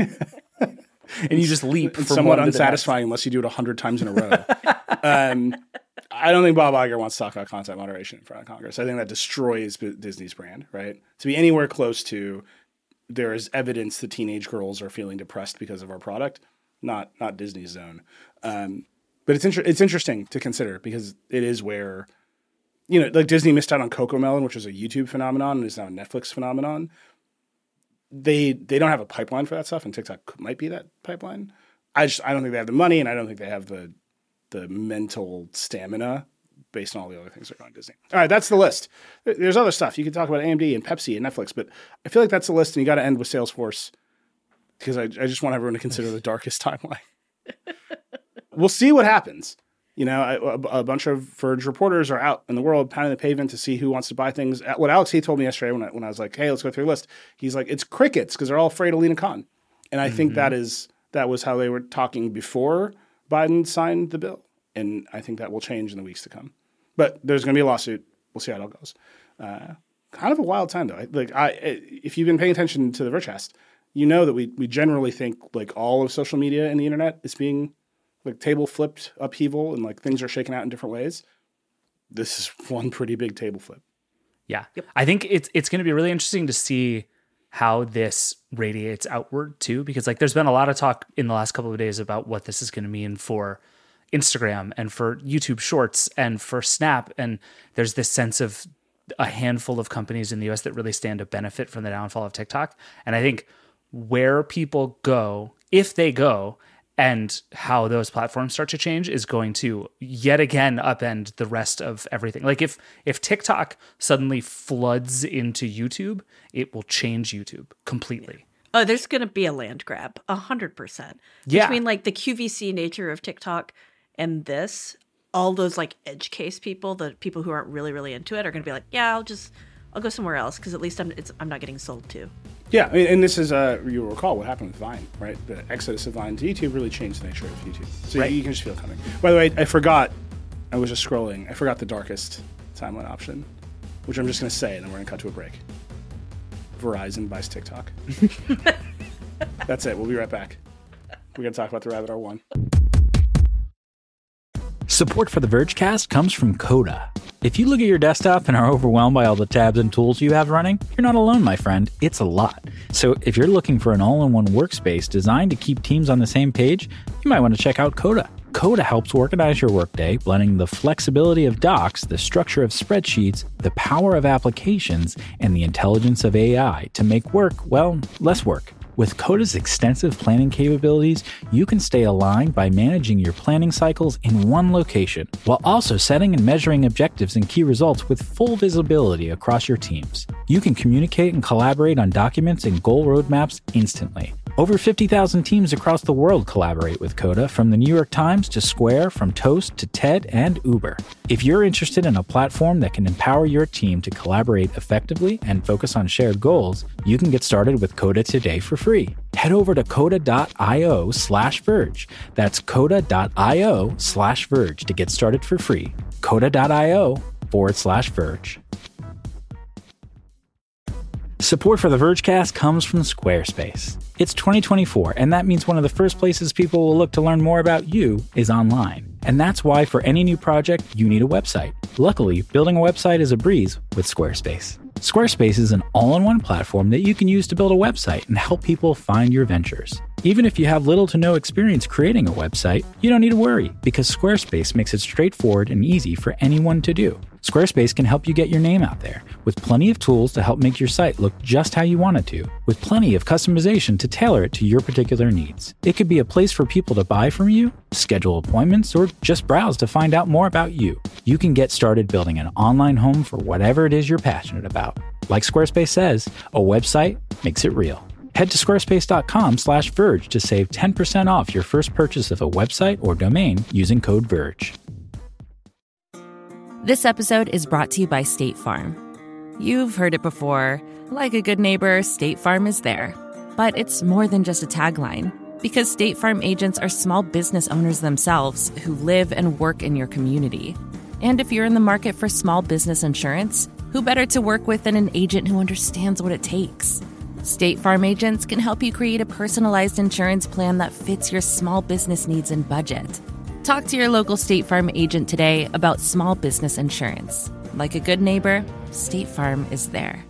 And you just leap from It's somewhat one to the next. unsatisfying unless you do it a hundred times in a row. um, I don't think Bob Iger wants to talk about content moderation in front of Congress. I think that destroys B- Disney's brand, right? To be anywhere close to there is evidence that teenage girls are feeling depressed because of our product, not not Disney's zone. Um, but it's inter- it's interesting to consider because it is where, you know, like Disney missed out on Cocomelon, which was a YouTube phenomenon and is now a Netflix phenomenon. They they don't have a pipeline for that stuff, and TikTok might be that pipeline. I just I don't think they have the money, and I don't think they have the the mental stamina based on all the other things that are going on Disney. All right, that's the list. There- There's other stuff. You could talk about A M D and Pepsi and Netflix, but I feel like that's the list, and you got to end with Salesforce because I, I just want everyone to consider the darkest timeline. We'll see what happens. You know, a, a bunch of Verge reporters are out in the world pounding the pavement to see who wants to buy things. What Alex Heath told me yesterday when I, when I was like, hey, let's go through a list. He's like, it's crickets because they're all afraid of Lena Khan. And I mm-hmm. think that is that was how they were talking before Biden signed the bill. And I think that will change in the weeks to come. But there's going to be a lawsuit. We'll see how it all goes. Uh, kind of a wild time, though. I, like, I, if you've been paying attention to the Vergecast, you know that we we generally think like all of social media and the internet is being like table flipped upheaval and like things are shaken out in different ways. This is one pretty big table flip. Yeah. Yep. I think it's it's going to be really interesting to see how this radiates outward too, because like there's been a lot of talk in the last couple of days about what this is going to mean for Instagram and for YouTube Shorts and for Snap. And there's this sense of a handful of companies in the U S that really stand to benefit from the downfall of TikTok. And I think where people go, if they go, and how those platforms start to change is going to yet again upend the rest of everything. Like if if TikTok suddenly floods into YouTube, it will change YouTube completely. Oh, there's going to be a land grab, a hundred percent. Yeah. Between like the Q V C nature of TikTok and this, all those like edge case people, the people who aren't really, really into it, are going to be like, yeah, I'll just, I'll go somewhere else because at least I'm, it's, I'm not getting sold to. Yeah, I mean, and this is, uh, you'll recall what happened with Vine, right? The exodus of Vine to YouTube really changed the nature of YouTube. So Right. you, you can just feel it coming. By the way, I forgot, I was just scrolling, I forgot the darkest timeline option, which I'm just going to say, and then we're going to cut to a break. Verizon buys TikTok. That's it. We'll be right back. We're going to talk about the Rabbit R one. Support for the Vergecast comes from Coda. If you look at your desktop and are overwhelmed by all the tabs and tools you have running, you're not alone, my friend. It's a lot. So if you're looking for an all-in-one workspace designed to keep teams on the same page, you might want to check out Coda. Coda helps organize your workday, blending the flexibility of docs, the structure of spreadsheets, the power of applications, and the intelligence of A I to make work, well, less work. With Coda's extensive planning capabilities, you can stay aligned by managing your planning cycles in one location, while also setting and measuring objectives and key results with full visibility across your teams. You can communicate and collaborate on documents and goal roadmaps instantly. Over fifty thousand teams across the world collaborate with Coda, from the New York Times to Square, from Toast to TED and Uber. If you're interested in a platform that can empower your team to collaborate effectively and focus on shared goals, you can get started with Coda today for free. Head over to coda.io slash Verge. That's coda.io slash Verge to get started for free. Coda.io forward slash Verge. Support for the Vergecast comes from Squarespace. It's twenty twenty-four, and that means one of the first places people will look to learn more about you is online. And that's why for any new project, you need a website. Luckily, building a website is a breeze with Squarespace. Squarespace is an all-in-one platform that you can use to build a website and help people find your ventures. Even if you have little to no experience creating a website, you don't need to worry, because Squarespace makes it straightforward and easy for anyone to do. Squarespace can help you get your name out there, with plenty of tools to help make your site look just how you want it to, with plenty of customization to tailor it to your particular needs. It could be a place for people to buy from you, schedule appointments, or just browse to find out more about you. You can get started building an online home for whatever it is you're passionate about. Like Squarespace says, a website makes it real. Head to squarespace.com slash Verge to save ten percent off your first purchase of a website or domain using code Verge. This episode is brought to you by State Farm. You've heard it before. Like a good neighbor, State Farm is there. But it's more than just a tagline, because State Farm agents are small business owners themselves who live and work in your community. And if you're in the market for small business insurance, who better to work with than an agent who understands what it takes? State Farm agents can help you create a personalized insurance plan that fits your small business needs and budget. Talk to your local State Farm agent today about small business insurance. Like a good neighbor, State Farm is there.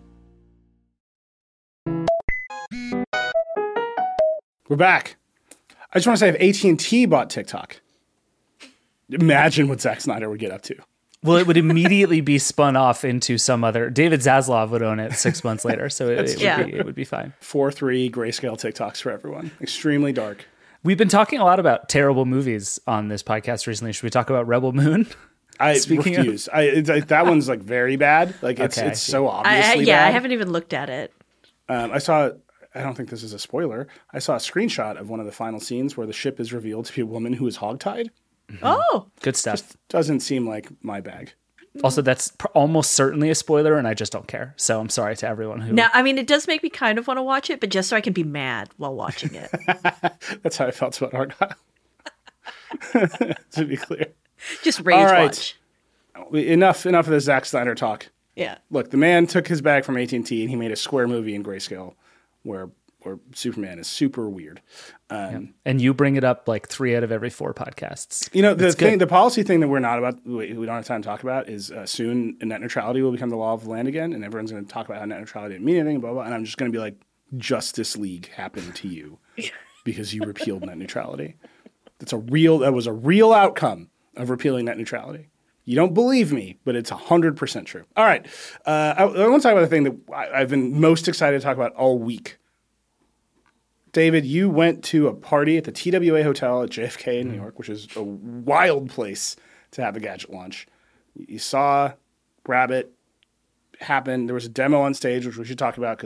We're back. I just want to say if A T and T bought TikTok, imagine what Zack Snyder would get up to. Well, it would immediately be spun off into some other. David Zaslav would own it six months later, so it, it, yeah. would be, it would be fine. four three grayscale TikToks for everyone. Extremely dark. We've been talking a lot about terrible movies on this podcast recently. Should we talk about Rebel Moon? I Speaking refuse. I, it's like, that one's like very bad. Like it's Okay. it's so I, obviously I, yeah, bad. I haven't even looked at it. Um, I saw. I don't think this is a spoiler. I saw a screenshot of one of the final scenes where the ship is revealed to be a woman who is hogtied. Oh, Good stuff. Doesn't seem like my bag. Also, that's pr- almost certainly a spoiler, and I just don't care. So I'm sorry to everyone who. now I mean, it does make me kind of want to watch it, but just so I can be mad while watching it. That's how I felt about Argyle. To be clear. Just rage All right. watch. We- Enough. Enough of the Zack Snyder talk. Yeah. Look, the man took his bag from A T and T and he made a square movie in grayscale, where where Superman is super weird. Um, And you bring it up like three out of every four podcasts. You know, the It's thing, good. the policy thing that we're not about, we, we don't have time to talk about, is uh, soon net neutrality will become the law of the land again, and everyone's going to talk about how net neutrality didn't mean anything, blah, blah, and I'm just going to be like, Justice League happened to you because you repealed net neutrality. That's a real, that was a real outcome of repealing net neutrality. You don't believe me, but it's one hundred percent true. All right. Uh, I, I want to talk about the thing that I, I've been most excited to talk about all week. David, you went to a party at the T W A Hotel at J F K in New York, which is a wild place to have a gadget launch. You saw Rabbit happen. There was a demo on stage, which we should talk about because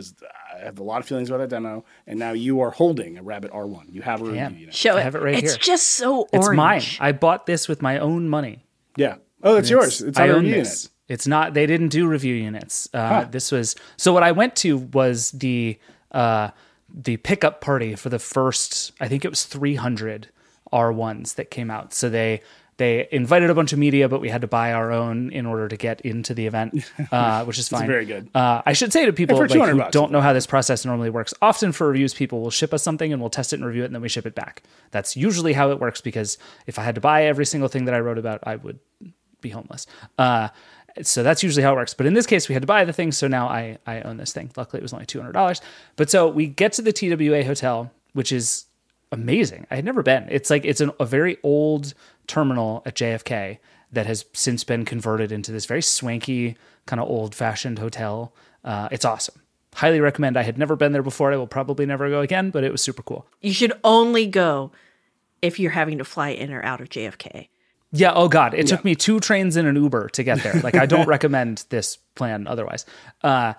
I have a lot of feelings about that demo, and now you are holding a Rabbit R one. You have a review unit. Show it. I have it right it's here. just so orange. It's mine. I bought this with my own money. Yeah. Oh, that's yours. It's on I a own review this. unit. It's not. They didn't do review units. Uh, Huh. This was so. What I went to was the uh, the pickup party for the first. I think it was three hundred R ones that came out. So they they invited a bunch of media, but we had to buy our own in order to get into the event, uh, which is fine. very good. Uh, I should say to people for like, two hundred who bucks. don't know how this process normally works. Often for reviews, people will ship us something and we'll test it and review it, and then we ship it back. That's usually how it works, because if I had to buy every single thing that I wrote about, I would be homeless. Uh, so that's usually how it works. But in this case, we had to buy the thing. So now I, I own this thing. Luckily, it was only two hundred dollars. But so we get to the T W A hotel, which is amazing. I had never been. It's like, it's an, a very old terminal at J F K that has since been converted into this very swanky, kind of old fashioned hotel. Uh, it's awesome. Highly recommend. I had never been there before. I will probably never go again, but it was super cool. You should only go if you're having to fly in or out of J F K. Yeah. Oh God. It Yeah. took me two trains and an Uber to get there. Like, I don't recommend this plan otherwise. Uh,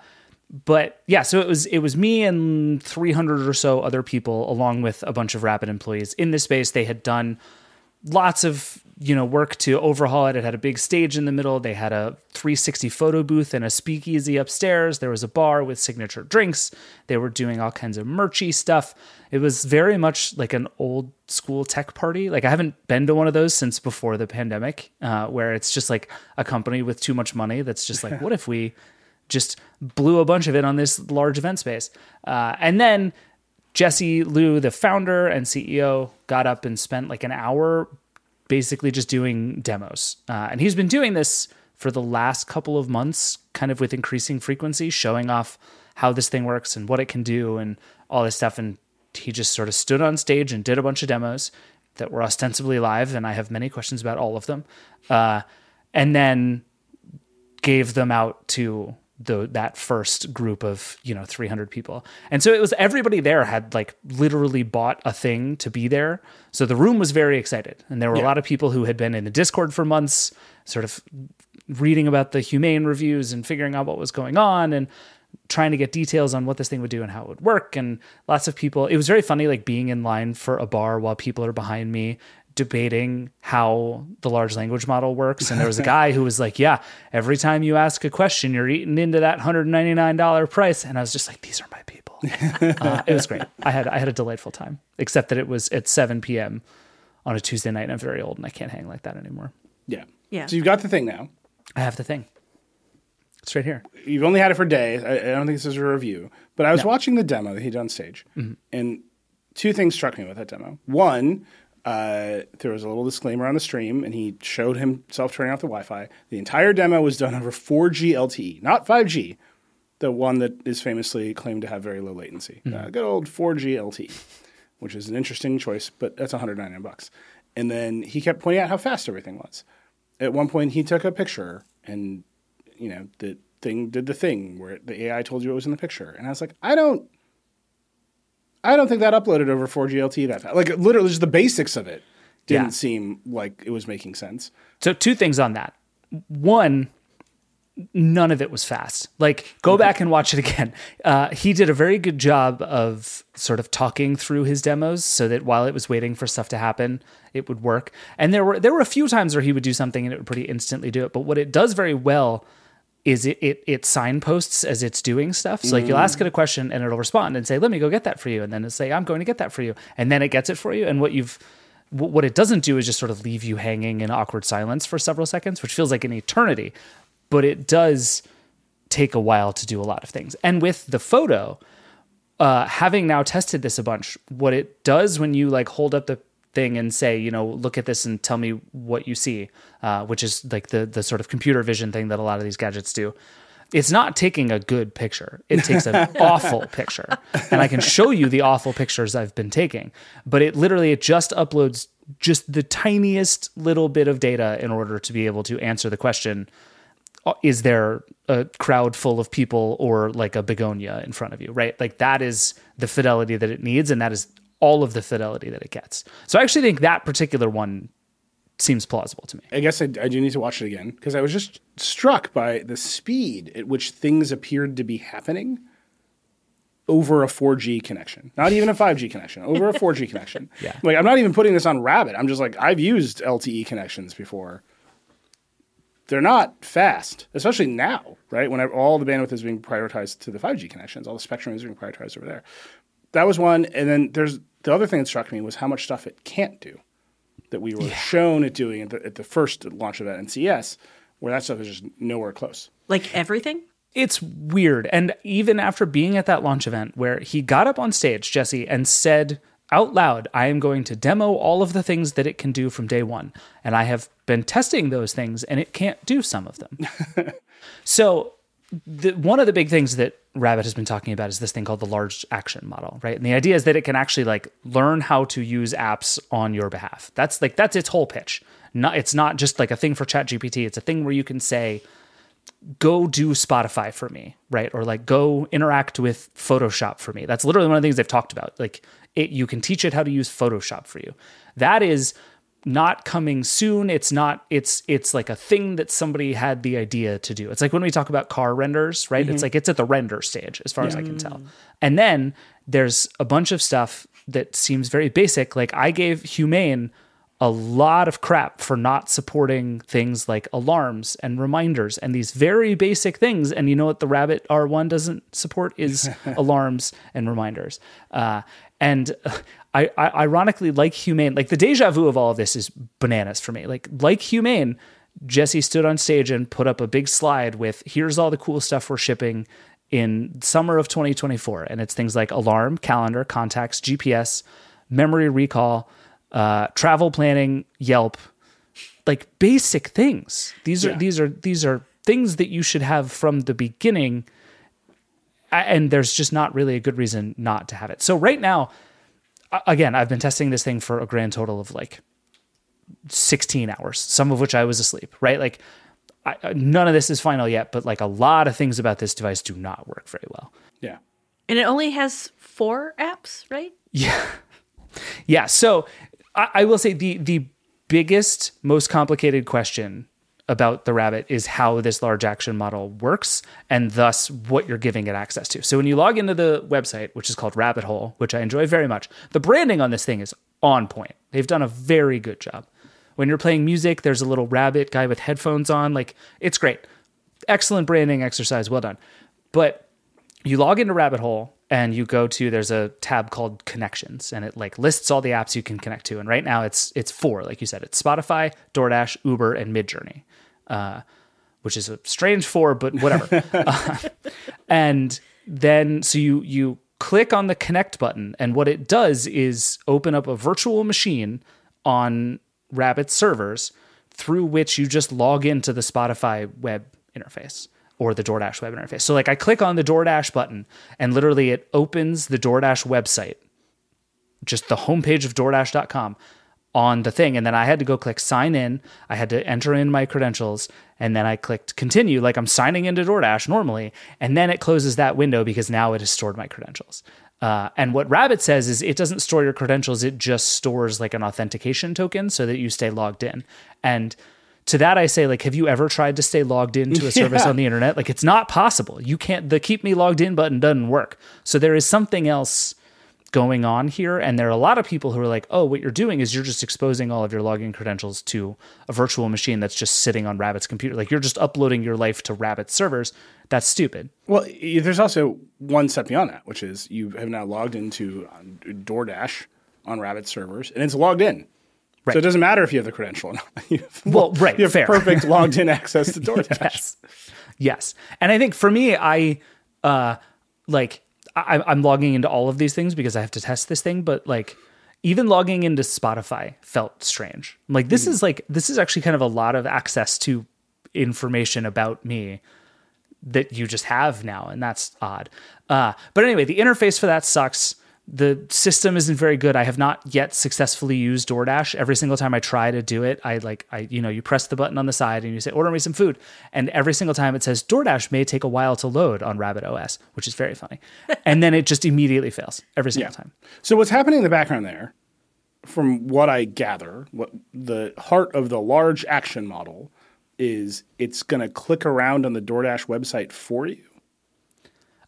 but yeah, so it was, it was me and three hundred or so other people, along with a bunch of Rapid employees in this space. They had done lots of, you know, work to overhaul it. It had a big stage in the middle. They had a three sixty photo booth and a speakeasy upstairs. There was a bar with signature drinks. They were doing all kinds of merchy stuff. It was very much like an old school tech party. Like, I haven't been to one of those since before the pandemic, uh, where it's just like a company with too much money that's just like, what if we just blew a bunch of it on this large event space? Uh, and then Jesse Liu, the founder and C E O, got up and spent like an hour basically just doing demos. Uh, and he's been doing this for the last couple of months, kind of with increasing frequency, showing off how this thing works and what it can do and all this stuff. And he just sort of stood on stage and did a bunch of demos that were ostensibly live. And I have many questions about all of them. Uh, and then gave them out to the that first group of, you know, three hundred people. And so it was, everybody there had like literally bought a thing to be there. So the room was very excited. And there were Yeah. a lot of people who had been in the Discord for months, sort of reading about the Humane reviews and figuring out what was going on and trying to get details on what this thing would do and how it would work. And lots of people, it was very funny, like being in line for a bar while people are behind me debating how the large language model works. And there was a guy who was like, yeah, every time you ask a question, you're eating into that one hundred ninety-nine dollars price. And I was just like, these are my people. uh, it was great. I had, I had a delightful time, except that it was at seven p.m. on a Tuesday night and I'm very old and I can't hang like that anymore. Yeah. Yeah. So you've got the thing now. I have the thing. It's right here. You've only had it for days. I, I don't think this is a review, but I was No. watching the demo that he did on stage, Mm-hmm. and two things struck me with that demo. One, uh, there was a little disclaimer on the stream, and he showed himself turning off the Wi-Fi. The entire demo was done over four G L T E, not five G, the one that is famously claimed to have very low latency. Mm-hmm. Uh, good old four G L T E, which is an interesting choice, but that's one hundred ninety-nine bucks. And then he kept pointing out how fast everything was. At one point, he took a picture, and you know the thing did the thing where the A I told you it was in the picture, and I was like, I don't. I don't think that uploaded over four G L T E that fast. Like, literally, just the basics of it didn't Yeah. seem like it was making sense. So two things on that. One, none of it was fast. Like, go back and watch it again. Uh, he did a very good job of sort of talking through his demos so that while it was waiting for stuff to happen, it would work. And there were there were a few times where he would do something and it would pretty instantly do it. But what it does very well is it it it signposts as it's doing stuff. So like you'll ask it a question and it'll respond and say, let me go get that for you. And then it'll say, I'm going to get that for you. And then it gets it for you. And what you've wh- what it doesn't do is just sort of leave you hanging in awkward silence for several seconds, which feels like an eternity. But it does take a while to do a lot of things. And with the photo, uh, having now tested this a bunch, what it does when you like hold up the thing and say, you know, look at this and tell me what you see, uh, which is like the the sort of computer vision thing that a lot of these gadgets do. It's not taking a good picture. It takes an awful picture. And I can show you the awful pictures I've been taking. But it literally, it just uploads just the tiniest little bit of data in order to be able to answer the question, is there a crowd full of people or like a begonia in front of you, right? Like that is the fidelity that it needs. And that is all of the fidelity that it gets. So I actually think that particular one seems plausible to me. I guess I, I do need to watch it again because I was just struck by the speed at which things appeared to be happening. over a four G connection, not even a five G connection, over a four G connection. Yeah. Like, I'm not even putting this on Rabbit. I'm just like, I've used L T E connections before. They're not fast, especially now, right? When all the bandwidth is being prioritized to the five G connections, all the spectrum is being prioritized over there. That was one. And then there's the other thing that struck me was how much stuff it can't do that we were yeah. shown it doing at the, at the first launch event in C E S, where that stuff is just nowhere close. Like everything? It's weird. And even after being at that launch event where he got up on stage, Jesse, and said out loud, I am going to demo all of the things that it can do from day one. And I have been testing those things and it can't do some of them. So the, one of the big things that Rabbit has been talking about is this thing called the large action model, right? And the idea is that it can actually like learn how to use apps on your behalf. That's like, that's its whole pitch. Not, it's not just like a thing for ChatGPT. It's a thing where you can say, go do Spotify for me, right? Or like go interact with Photoshop for me. That's literally one of the things they've talked about. Like it, you can teach it how to use Photoshop for you. That is not coming soon. It's not, it's, it's like a thing that somebody had the idea to do. It's like when we talk about car renders, right? Mm-hmm. It's like, it's at the render stage as far yeah. as I can tell. And then there's a bunch of stuff that seems very basic. Like I gave Humane a lot of crap for not supporting things like alarms and reminders and these very basic things. And you know what the Rabbit R one doesn't support is alarms and reminders. Uh, and I, I ironically, like Humane, like the deja vu of all of this is bananas for me. Like, like Humane, Jesse stood on stage and put up a big slide with, here's all the cool stuff we're shipping in summer of twenty twenty-four. And it's things like alarm, calendar, contacts, G P S, memory recall, uh, travel planning, Yelp, like basic things. These are, yeah. these are, these are things that you should have from the beginning. And there's just not really a good reason not to have it. So right now, again, I've been testing this thing for a grand total of like sixteen hours, some of which I was asleep, right? Like I, none of this is final yet, but like a lot of things about this device do not work very well. Yeah. And it only has four apps, right? Yeah. Yeah. So I, I will say the, the biggest, most complicated question about the Rabbit is how this large action model works and thus what you're giving it access to. So when you log into the website, which is called Rabbit Hole, which I enjoy very much, the branding on this thing is on point. They've done a very good job. When you're playing music, there's a little rabbit guy with headphones on. Like, it's great. Excellent branding exercise. Well done. But you log into Rabbit Hole and you go to, there's a tab called Connections, and it like lists all the apps you can connect to. And right now it's it's four, like you said. It's Spotify, DoorDash, Uber, and Midjourney. Uh, which is a strange four, but whatever. uh, and then, so you you click on the connect button, and what it does is open up a virtual machine on Rabbit servers through which you just log into the Spotify web interface or the DoorDash web interface. So like I click on the DoorDash button, and literally it opens the DoorDash website, just the homepage of DoorDash dot com, on the thing. And then I had to go click sign in. I had to enter in my credentials, and then I clicked continue, like I'm signing into DoorDash normally. And then it closes that window because now it has stored my credentials. Uh, and what Rabbit says is it doesn't store your credentials. It just stores like an authentication token so that you stay logged in. And to that I say, like, have you ever tried to stay logged into a service yeah. on the internet? Like, it's not possible. You can't, the keep me logged in button doesn't work. So there is something else going on here. And there are a lot of people who are like, oh, what you're doing is you're just exposing all of your login credentials to a virtual machine that's just sitting on Rabbit's computer. Like, you're just uploading your life to Rabbit servers. That's stupid. Well, there's also one step beyond that, which is you have now logged into DoorDash on Rabbit servers, and it's logged in. Right. So it doesn't matter if you have the credential or not. You have, well, right, you have fair. perfect logged in access to DoorDash. Yes. Yes. And I think for me, I, uh, like, I, I'm logging into all of these things because I have to test this thing, but like even logging into Spotify felt strange. Like this mm-hmm. is like, this is actually kind of a lot of access to information about me that you just have now. And that's odd. Uh, but anyway, the interface for that sucks. The system isn't very good. I have not yet successfully used DoorDash. Every single time I try to do it, I like, I, you know, you press the button on the side and you say, order me some food. And every single time it says DoorDash may take a while to load on Rabbit O S, which is very funny. And then it just immediately fails every single yeah. time. So what's happening in the background there, from what I gather, what the heart of the large action model is, it's going to click around on the DoorDash website for you.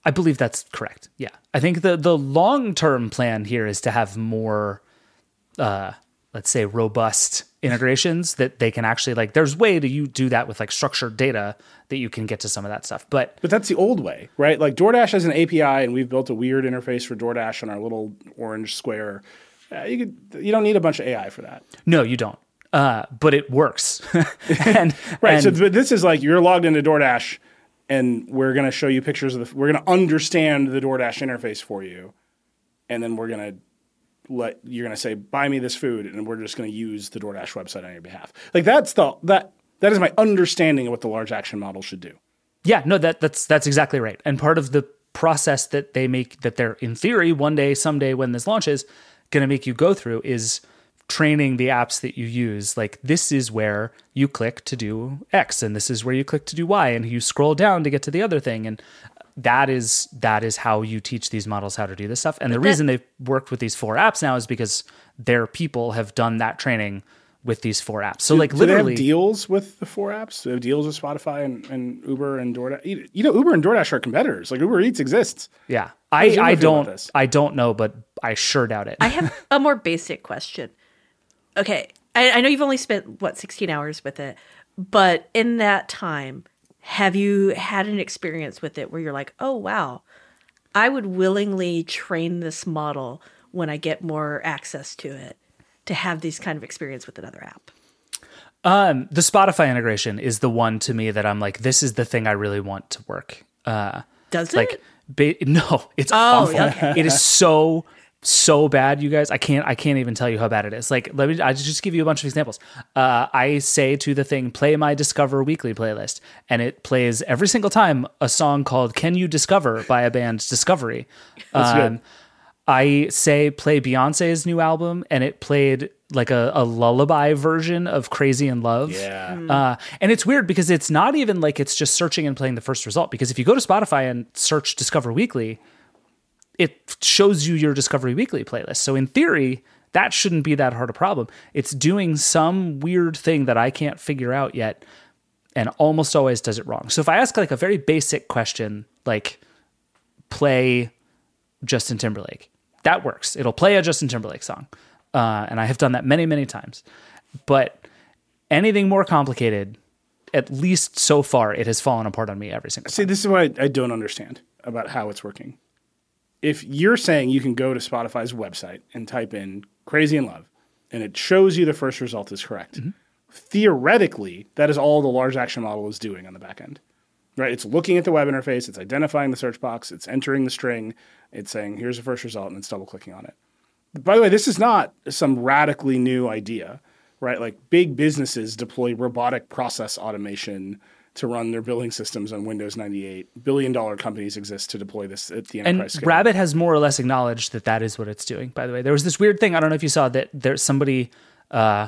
I believe that's correct. Yeah. I think the, the long-term plan here is to have more, uh, let's say, robust integrations that they can actually like, there's way to you do that with like structured data that you can get to some of that stuff. But But that's the old way, right? Like DoorDash has an A P I and we've built a weird interface for DoorDash on our little orange square. Uh, you could, you don't need a bunch of A I for that. no, you don't. Uh, but it works. and, Right. and- so but this is like you're logged into DoorDash and we're going to show you pictures of the, we're going to understand the DoorDash interface for you. And then we're going to let, you're going to say, buy me this food. And we're just going to use the DoorDash website on your behalf. Like that's the, that, that is my understanding of what the large action model should do. Yeah, no, that that's that's exactly right. And part of the process that they make, that they're in theory one day, someday when this launches, going to make you go through is training the apps that you use. Like this is where you click to do X, and this is where you click to do Y, and you scroll down to get to the other thing. And that is that is how you teach these models how to do this stuff. And the that- reason they've worked with these four apps now is because their people have done that training with these four apps. So like Do literally, they have deals with the four apps? Do they have deals with Spotify and, and Uber and DoorDash? You know, Uber and DoorDash are competitors. Like Uber Eats exists. yeah, does I Uber I feel about don't this? I don't know, but I sure doubt it. I have a more basic question. Okay, I, I know you've only spent, what, sixteen hours with it, but in that time, have you had an experience with it where you're like, oh, wow, I would willingly train this model when I get more access to it to have these kind of experience with another app? Um, the Spotify integration is the one to me that I'm like, this is the thing I really want to work. Uh, Does it? like, ba- no, it's Oh, awful. okay. It is so so bad, you guys. I can't I can't even tell you how bad it is. Like, let me I just give you a bunch of examples. Uh, I say to the thing, play my Discover Weekly playlist, and it plays every single time a song called "Can You Discover" by a band Discovery. That's good. I say play Beyonce's new album, and it played like a, a lullaby version of Crazy in Love. Yeah. Uh, and it's weird because it's not even like it's just searching and playing the first result. Because if you go to Spotify and search Discover Weekly, it shows you your Discovery Weekly playlist. So in theory, that shouldn't be that hard a problem. It's doing some weird thing that I can't figure out yet, and almost always does it wrong. So if I ask like a very basic question, like play Justin Timberlake, that works. It'll play a Justin Timberlake song. Uh, and I have done that many, many times. But anything more complicated, at least so far, it has fallen apart on me every single time. See, this is what I, I don't understand about how it's working. If you're saying you can go to Spotify's website and type in Crazy in Love, and it shows you the first result is correct, Mm-hmm. theoretically, that is all the large action model is doing on the back end. Right? It's looking at the web interface, it's identifying the search box, it's entering the string, it's saying, here's the first result, and it's double clicking on it. By the way, this is not some radically new idea, right? Like big businesses deploy robotic process automation to run their billing systems on Windows ninety-eight. Billion dollar companies exist to deploy this at the And enterprise scale. Rabbit has more or less acknowledged that that is what it's doing, by the way. There was this weird thing, I don't know if you saw, that there's somebody, uh,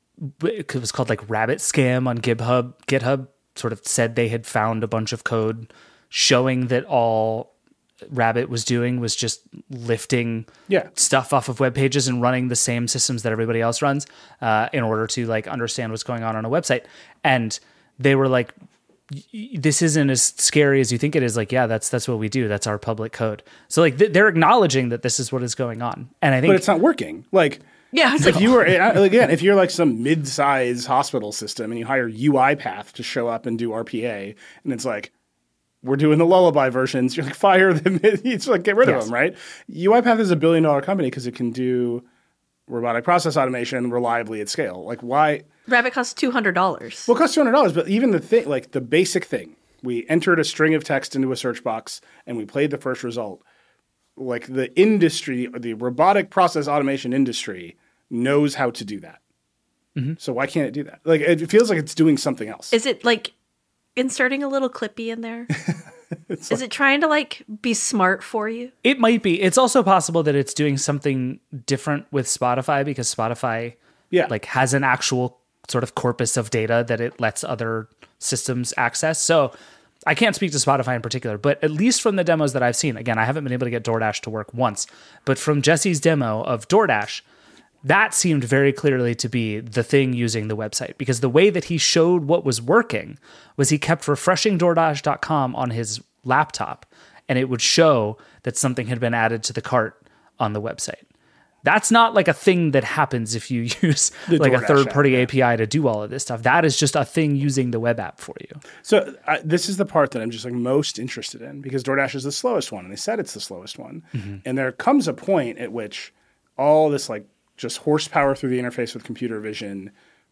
it was called like Rabbit Scam on GitHub, GitHub sort of said they had found a bunch of code showing that all Rabbit was doing was just lifting Yeah. stuff off of web pages and running the same systems that everybody else runs uh, in order to like understand what's going on on a website. And they were like, this isn't as scary as you think it is. Like, yeah, that's that's what we do. That's our public code. So like th- they're acknowledging that this is what is going on. And I think But it's not working. Like, Yeah, it's if like, you were, again, if you're like some mid-size hospital system and you hire UiPath to show up and do R P A, and it's like, we're doing the lullaby versions, you're like, fire them. It's like, get rid of Yes. them, right? UiPath is a billion dollar company because it can do robotic process automation reliably at scale. Like, why? Rabbit costs two hundred dollars. Well, it costs two hundred dollars, but even the thing, like the basic thing, we entered a string of text into a search box and we played the first result. Like the industry, the robotic process automation industry knows how to do that. Mm-hmm. So why can't it do that? Like, it feels like it's doing something else. Is it like inserting a little clippy in there? Is it trying to like be smart for you? it might be. It's also possible that it's doing something different with Spotify because Spotify Yeah. like has an actual sort of corpus of data that it lets other systems access. So I can't speak to Spotify in particular, but at least from the demos that I've seen, again, I haven't been able to get DoorDash to work once, but from Jesse's demo of DoorDash, that seemed very clearly to be the thing using the website, because the way that he showed what was working was he kept refreshing DoorDash dot com on his laptop, and it would show that something had been added to the cart on the website. That's not like a thing that happens if you use The like a DoorDash third-party app, yeah. A P I to do all of this stuff. That is just a thing using the web app for you. So uh, this is the part that I'm just like most interested in because DoorDash is the slowest one, and they said it's the slowest one. Mm-hmm. And there comes a point at which all this like just horsepower through the interface with computer vision,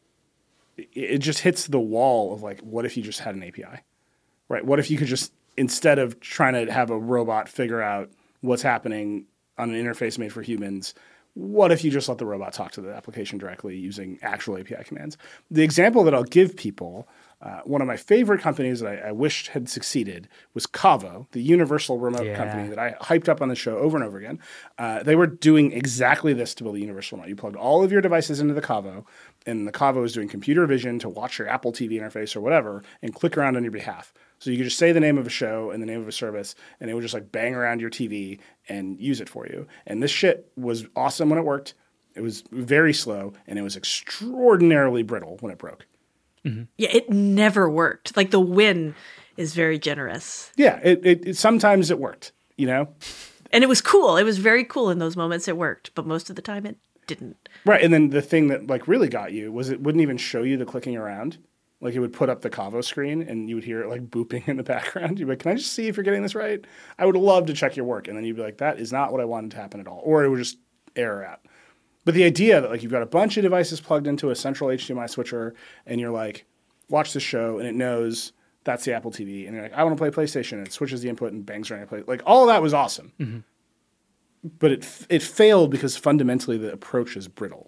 it, it just hits the wall of like, what if you just had an A P I, right? What if you could just, instead of trying to have a robot figure out what's happening on an interface made for humans, what if you just let the robot talk to the application directly using actual A P I commands? The example that I'll give people, uh, one of my favorite companies that I, I wished had succeeded was Cavo, the universal remote Yeah. company that I hyped up on the show over and over again. Uh, they were doing exactly this to build a universal remote. You plugged all of your devices into the Cavo, and the Cavo is doing computer vision to watch your Apple T V interface or whatever and click around on your behalf. So you could just say the name of a show and the name of a service, and it would just like bang around your T V and use it for you. And this shit was awesome when it worked. It was very slow, and it was extraordinarily brittle when it broke. Yeah, it never worked. Like the win is very generous. Yeah, it, it, it sometimes it worked, you know? And it was cool. It was very cool in those moments it worked, but most of the time it didn't. Right, and then the thing that like really got you was it wouldn't even show you the clicking around. Like it would put up the Cavo screen and you would hear it like booping in the background. You'd be like, can I just see if you're getting this right? I would love to check your work. And then you'd be like, that is not what I wanted to happen at all. Or it would just error out. But the idea that like you've got a bunch of devices plugged into a central H D M I switcher and you're like, watch the show and it knows that's the Apple T V. And you're like, I want to play PlayStation. And it switches the input and bangs around your play. Like all of that was awesome. Mm-hmm. But it it failed because fundamentally the approach is brittle.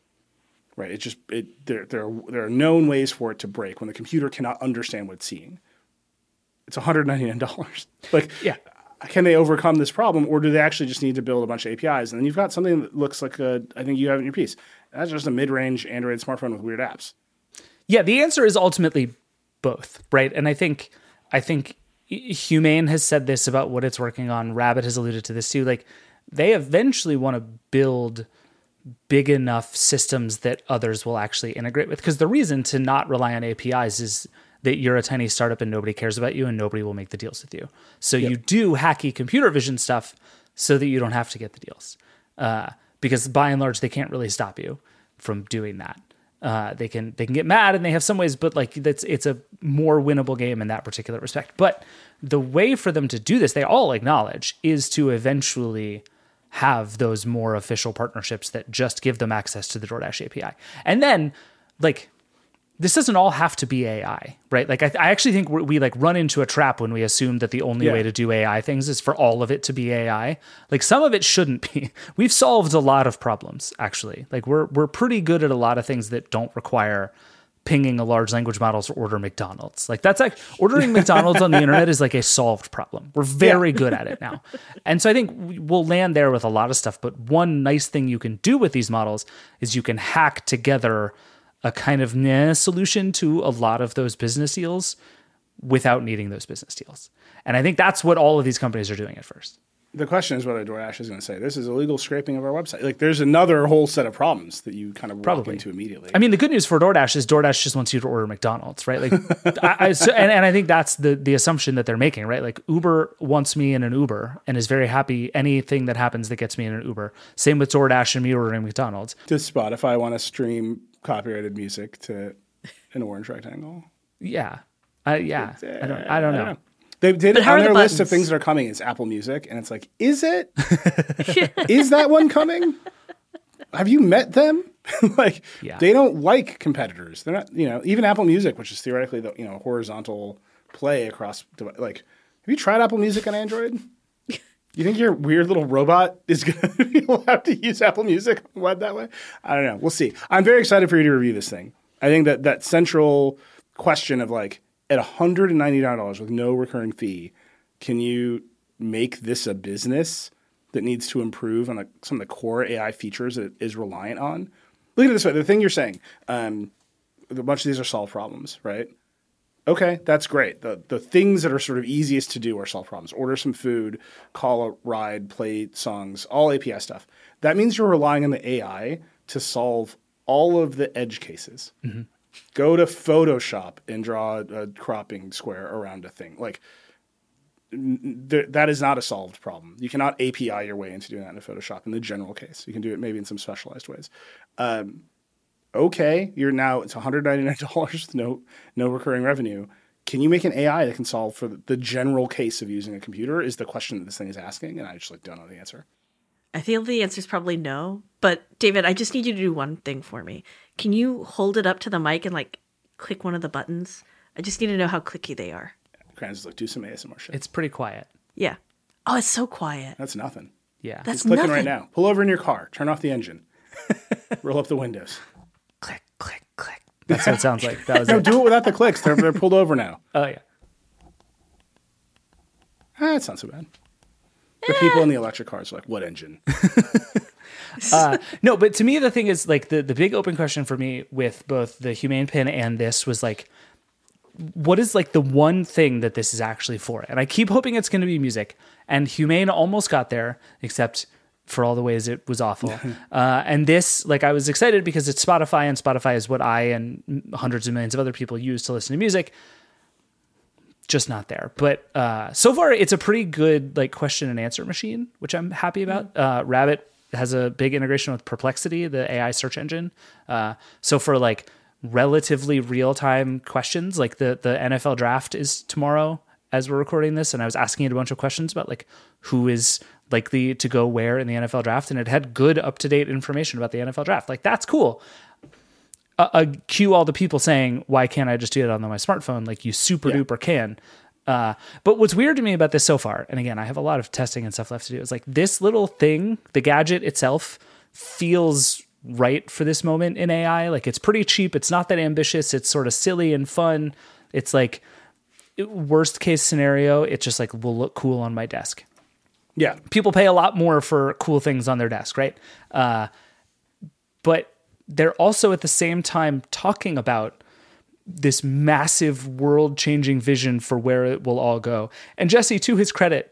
Right, it just it there there are, there are known ways for it to break when the computer cannot understand what it's seeing. It's one hundred ninety-nine dollars. Like, Yeah. can they overcome this problem, or do they actually just need to build a bunch of A P Is? And then you've got something that looks like a I think you have in your piece. That's just a mid-range Android smartphone with weird apps. Yeah, the answer is ultimately both, right? And I think I think Humane has said this about what it's working on. Rabbit has alluded to this too. Like they eventually want to build big enough systems that others will actually integrate with. Because the reason to not rely on A P Is is that you're a tiny startup and nobody cares about you and nobody will make the deals with you. So Yep. you do hacky computer vision stuff so that you don't have to get the deals. Uh, because by and large, they can't really stop you from doing that. Uh, they can they can get mad and they have some ways, but like that's it's a more winnable game in that particular respect. But the way for them to do this, they all acknowledge, is to eventually have those more official partnerships that just give them access to the DoorDash A P I. And then, like, this doesn't all have to be A I, right? Like, I, I actually think we, we like run into a trap when we assume that the only Yeah. way to do A I things is for all of it to be A I. Like, some of it shouldn't be. We've solved a lot of problems, actually. Like, we're we're pretty good at a lot of things that don't require pinging a large language model to order McDonald's. Like that's like ordering McDonald's on the internet is like a solved problem. We're very good at it now. And so I think we'll land there with a lot of stuff. But one nice thing you can do with these models is you can hack together a kind of nah solution to a lot of those business deals without needing those business deals. And I think that's what all of these companies are doing at first. The question is whether DoorDash is going to say this is illegal scraping of our website. Like, there's another whole set of problems that you kind of walk Probably. into immediately. I mean, the good news for DoorDash is DoorDash just wants you to order McDonald's, right? Like, I, I, so, and, and I think that's the the assumption that they're making, right? Like, Uber wants me in an Uber and is very happy anything that happens that gets me in an Uber. Same with DoorDash and me ordering McDonald's. Does Spotify want to stream copyrighted music to an orange rectangle? Yeah, I, yeah. I don't. I don't know. They did But how on are their the list of buttons? things that are coming is Apple Music, and it's like, is it? Is that one coming? Have you met them? Like, Yeah. they don't like competitors. They're not, you know, even Apple Music, which is theoretically the you know horizontal play across. devi- Like, have you tried Apple Music on Android? You think your weird little robot is going to be allowed to use Apple Music on the web that way? I don't know. We'll see. I'm very excited for you to review this thing. I think that that central question of like, at one hundred ninety-nine dollars with no recurring fee, can you make this a business that needs to improve on like some of the core A I features that it is reliant on? Look at it this way. The thing you're saying, um, a bunch of these are solved problems, right? Okay, that's great. The the things that are sort of easiest to do are solve problems. Order some food, call a ride, play songs, all A P I stuff. That means you're relying on the A I to solve all of the edge cases. Mm-hmm. Go to Photoshop and draw a, a cropping square around a thing. Like, th- that is not a solved problem. You cannot A P I your way into doing that in Photoshop in the general case. You can do it maybe in some specialized ways. Um, okay, you're now, it's one hundred ninety-nine dollars with no, no recurring revenue. Can you make an A I that can solve for the, the general case of using a computer is the question that this thing is asking. And I just like don't know the answer. I feel the answer is probably no. But David, I just need you to do one thing for me. Can you hold it up to the mic and like click one of the buttons? I just need to know how clicky they are. Kranz is like, do some A S M R shit. It's pretty quiet. Yeah. Oh, it's so quiet. That's nothing. Yeah. That's He's clicking nothing. right now. Pull over in your car. Turn off the engine. Roll up the windows. Click, click, click. That's what it sounds like. That was No, it. do it without the clicks. They're, they're pulled over now. Oh, yeah. Ah, it's not so bad. The people in the electric cars are like, what engine? Uh, no, but to me, the thing is like the, the big open question for me with both the Humane Pin and this was like, what is like the one thing that this is actually for? And I keep hoping it's going to be music. And Humane almost got there, except for all the ways it was awful. uh, and this, like, I was excited because it's Spotify, and Spotify is what I and hundreds of millions of other people use to listen to music. Just not there. But uh, so far, it's a pretty good like question and answer machine, which I'm happy about. Uh, Rabbit has a big integration with Perplexity, the A I search engine. Uh, so for like relatively real-time questions, like the, the N F L draft is tomorrow as we're recording this, and I was asking it a bunch of questions about like who is likely to go where in the N F L draft, and it had good up-to-date information about the N F L draft. Like, that's cool. Uh, uh, cue all the people saying, why can't I just do it on my smartphone? Like, you super Yeah. duper can. Uh, but what's weird to me about this so far, and again, I have a lot of testing and stuff left to do, is like this little thing, the gadget itself, feels right for this moment in A I. Like, it's pretty cheap. It's not that ambitious. It's sort of silly and fun. It's like, worst case scenario, it just like will look cool on my desk. Yeah. People pay a lot more for cool things on their desk, right? Uh, but they're also at the same time talking about this massive world-changing vision for where it will all go. And Jesse, to his credit,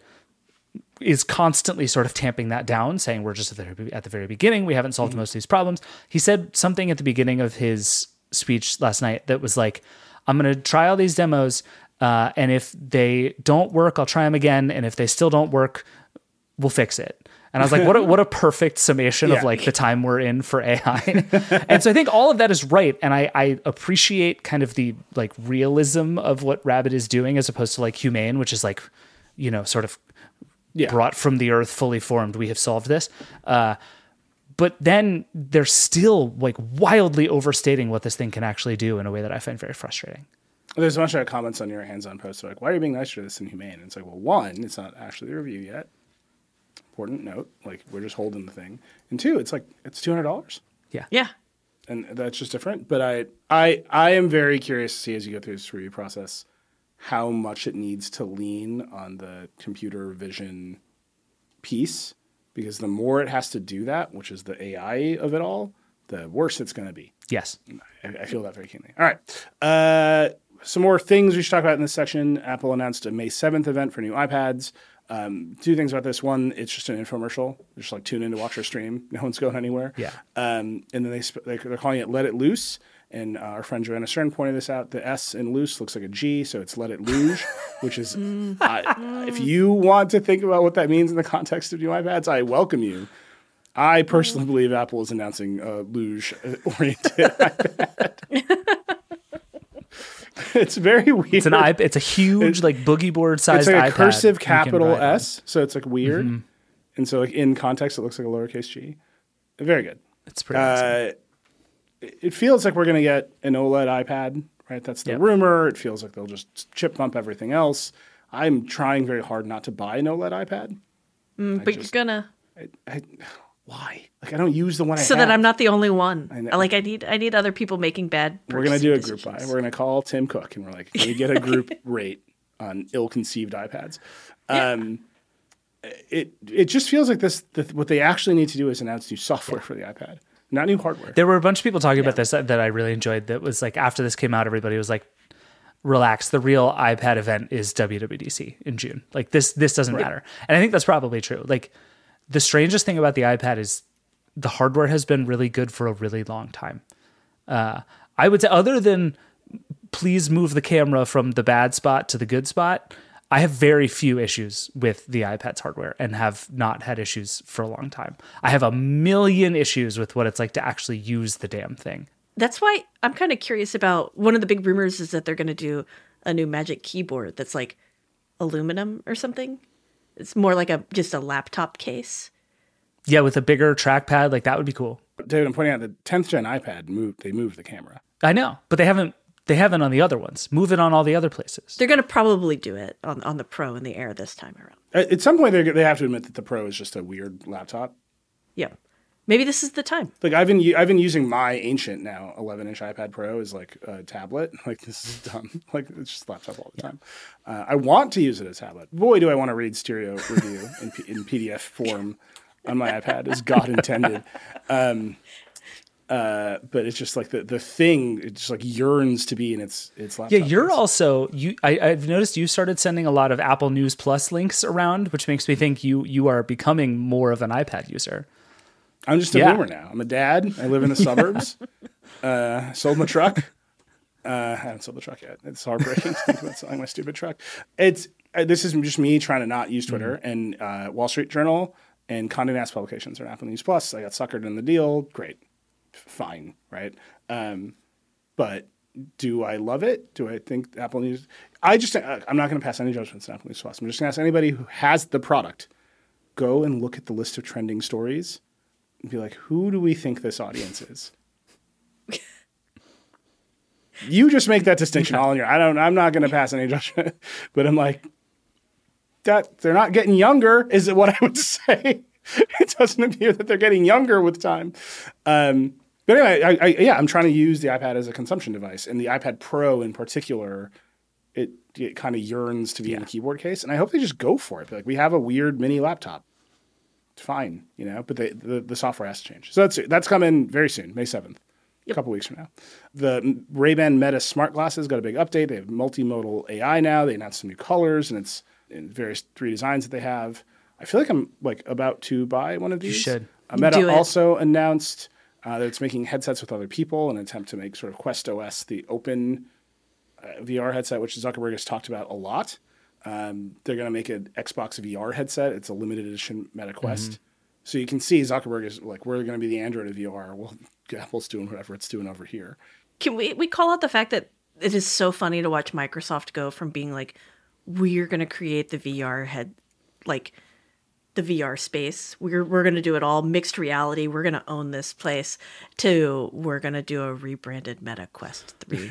is constantly sort of tamping that down, saying we're just at the, at the very beginning. We haven't solved mm-hmm. most of these problems. He said something at the beginning of his speech last night that was like, I'm going to try all these demos, uh, and if they don't work, I'll try them again. And if they still don't work, we'll fix it. And I was like, what a, what a perfect summation yeah. of like the time we're in for A I. And so I think all of that is right. And I, I appreciate kind of the like realism of what Rabbit is doing as opposed to like Humane, which is like, you know, sort of yeah. brought from the earth, fully formed. We have solved this. Uh, but then they're still like wildly overstating what this thing can actually do in a way that I find very frustrating. There's a bunch of comments on your hands-on post like, why are you being nicer to this than Humane? And it's like, well, one, it's not actually the review yet. Important note, like we're just holding the thing. And two, it's like it's two hundred dollars. Yeah, yeah, and that's just different. But I, I, I am very curious to see as you go through this review process how much it needs to lean on the computer vision piece, because the more it has to do that, which is the A I of it all, the worse it's going to be. Yes, I, I feel that very keenly. All right. Uh, some more things we should talk about in this section. Apple announced a May seventh event for new iPads. Um, two things about this. One, it's just an infomercial. Just like tune in to watch our stream. No one's going anywhere. Yeah. Um, and then they sp- they're calling it Let It Loose. And uh, our friend Joanna Stern pointed this out. The S in loose looks like a G, so it's Let It Luge, which is, uh, if you want to think about what that means in the context of new iPads, I welcome you. I personally believe Apple is announcing a luge-oriented iPad. It's very weird. It's an iP- It's a huge, it, like boogie board sized. It's like iPad a cursive capital S, so it's like weird, mm-hmm. and so like in context, it looks like a lowercase g. Very good. It's pretty. Uh, awesome. It feels like we're gonna get an OLED iPad, right? That's the yep. rumor. It feels like they'll just chip bump everything else. I'm trying very hard not to buy an OLED iPad, mm, but just, you're gonna. I, I, why? Like I don't use the one I so have. that I'm not the only one. I know. Like I need I need other people making bad. We're gonna do a group buy. We're gonna call Tim Cook and we're like, can we get a group rate on ill-conceived iPads? Yeah. Um, it it just feels like this. The, what they actually need to do is announce new software for the iPad, not new hardware. There were a bunch of people talking yeah. about this that, that I really enjoyed. That was like after this came out, everybody was like, relax, the real iPad event is W W D C in June. Like this this doesn't right. matter. And I think that's probably true. Like the strangest thing about the iPad is the hardware has been really good for a really long time. Uh, I would say other than please move the camera from the bad spot to the good spot, I have very few issues with the iPad's hardware and have not had issues for a long time. I have a million issues with what it's like to actually use the damn thing. That's why I'm kind of curious about, one of the big rumors is that they're going to do a new Magic Keyboard that's like aluminum or something. It's more like a just a laptop case. Yeah, with a bigger trackpad, like that would be cool. David, I'm pointing out the tenth gen iPad moved. They moved the camera. I know, but they haven't. They haven't on the other ones. Move it on all the other places. They're going to probably do it on, on the Pro and the Air this time around. At, at some point, they they have to admit that the Pro is just a weird laptop. Yeah. Maybe this is the time. Like I've been I've been using my ancient now eleven inch iPad Pro as like a tablet. Like this is dumb. Like it's just a laptop all the time. Uh, I want to use it as a tablet. Boy, do I want to read stereo review in, P- in P D F form on my iPad as God intended. Um, uh, but it's just like the the thing. It just like yearns to be in its its laptop. Yeah, you're case. also you. I, I've noticed you started sending a lot of Apple News Plus links around, which makes me think you you are becoming more of an iPad user. I'm just a Yeah. boomer now. I'm a dad. I live in the suburbs. uh, sold my truck. Uh, I haven't sold the truck yet. It's heartbreaking to think about selling my stupid truck. It's uh, this is just me trying to not use Twitter. Mm-hmm. And uh, Wall Street Journal and Condé Nast Publications are Apple News Plus. I got suckered in the deal. Great, fine, right? Um, but do I love it? Do I think Apple News? I just uh, I'm not going to pass any judgments on Apple News Plus. I'm just going to ask anybody who has the product, go and look at the list of trending stories. Be like, who do we think this audience is? You just make that distinction all in your. I don't. I'm not going to pass any judgment, but I'm like, that they're not getting younger. Is it what I would say? It doesn't appear that they're getting younger with time. Um, but anyway, I, I, yeah, I'm trying to use the iPad as a consumption device, and the iPad Pro in particular. It it kind of yearns to be yeah. in the keyboard case, and I hope they just go for it. Be like, we have a weird mini laptop. Fine, you know, but the, the the software has to change. So that's that's coming very soon, May seventh, yep. a couple weeks from now. The Ray-Ban Meta smart glasses got a big update. They have multimodal A I now. They announced some new colors, and it's in various three designs that they have. I feel like I'm like about to buy one of these. You should. Uh, Meta also announced uh, that it's making headsets with other people in an attempt to make sort of Quest O S the open uh, V R headset, which Zuckerberg has talked about a lot. Um, they're going to make an Xbox V R headset. It's a limited edition Meta Quest. Mm-hmm. So you can see Zuckerberg is like, we're going to be the Android of V R. Well, Apple's doing whatever it's doing over here. Can we, we call out the fact that it is so funny to watch Microsoft go from being like, we're going to create the V R head, like the V R space. We're, we're going to do it all mixed reality. We're going to own this place, to we're going to do a rebranded Meta Quest three.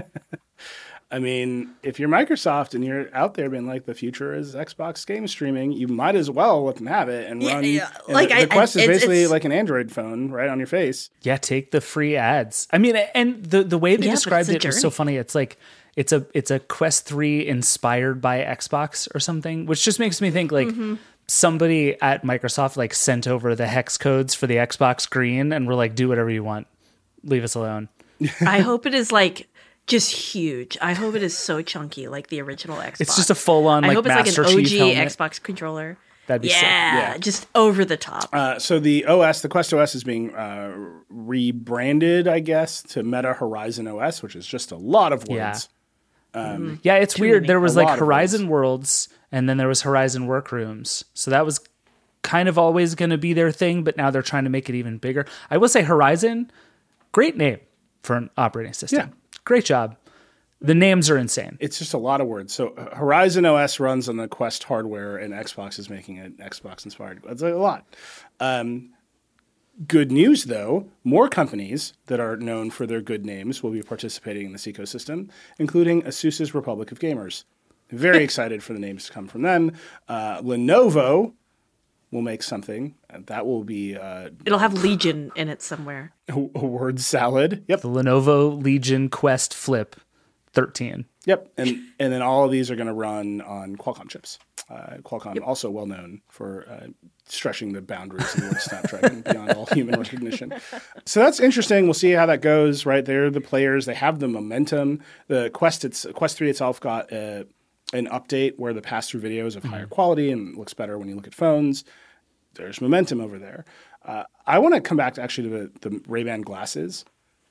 I mean, if you're Microsoft and you're out there being like, the future is Xbox game streaming, you might as well let them have it and run. Yeah, yeah. And like the, I, the Quest I, is it's, basically it's, like an Android phone right on your face. Yeah, take the free ads. I mean, and the the way they yeah, described it journey. was so funny. It's like it's a it's a Quest three inspired by Xbox or something, which just makes me think like mm-hmm. somebody at Microsoft like sent over the hex codes for the Xbox Green and were like, do whatever you want, leave us alone. I hope it is like just huge. I hope it is so chunky, like the original Xbox. It's just a full on like I hope it's Master like an O G Chief helmet. Xbox controller. That'd be yeah, sick. Yeah, just over the top. Uh, so the O S, the Quest O S, is being uh, rebranded, I guess, to Meta Horizon O S, which is just a lot of words. Yeah, um, mm-hmm. yeah it's Too weird. many. There was A like lot of Horizon words. Worlds, and then there was Horizon Workrooms. So that was kind of always going to be their thing, but now they're trying to make it even bigger. I will say Horizon, great name for an operating system. Yeah. Great job. The names are insane. It's just a lot of words. So uh, Horizon O S runs on the Quest hardware, and Xbox is making it Xbox-inspired. That's a lot. Um, good news, though. More companies that are known for their good names will be participating in this ecosystem, including ASUS's Republic of Gamers. Very excited for the names to come from them. Uh, Lenovo will make something. That will be... Uh, It'll have Legion in it somewhere. a, a word salad. Yep. The Lenovo Legion Quest Flip thirteen. Yep, and and then all of these are going to run on Qualcomm chips. Uh, Qualcomm, yep. also well known for uh, stretching the boundaries of the word Snapdragon beyond all human recognition. So that's interesting. We'll see how that goes. Right, they're the players. They have the momentum. The Quest, it's Quest three itself got a, an update where the pass-through video is of mm-hmm. higher quality and looks better when you look at phones. There's momentum over there. Uh, I want to come back to actually to the, the Ray-Ban glasses.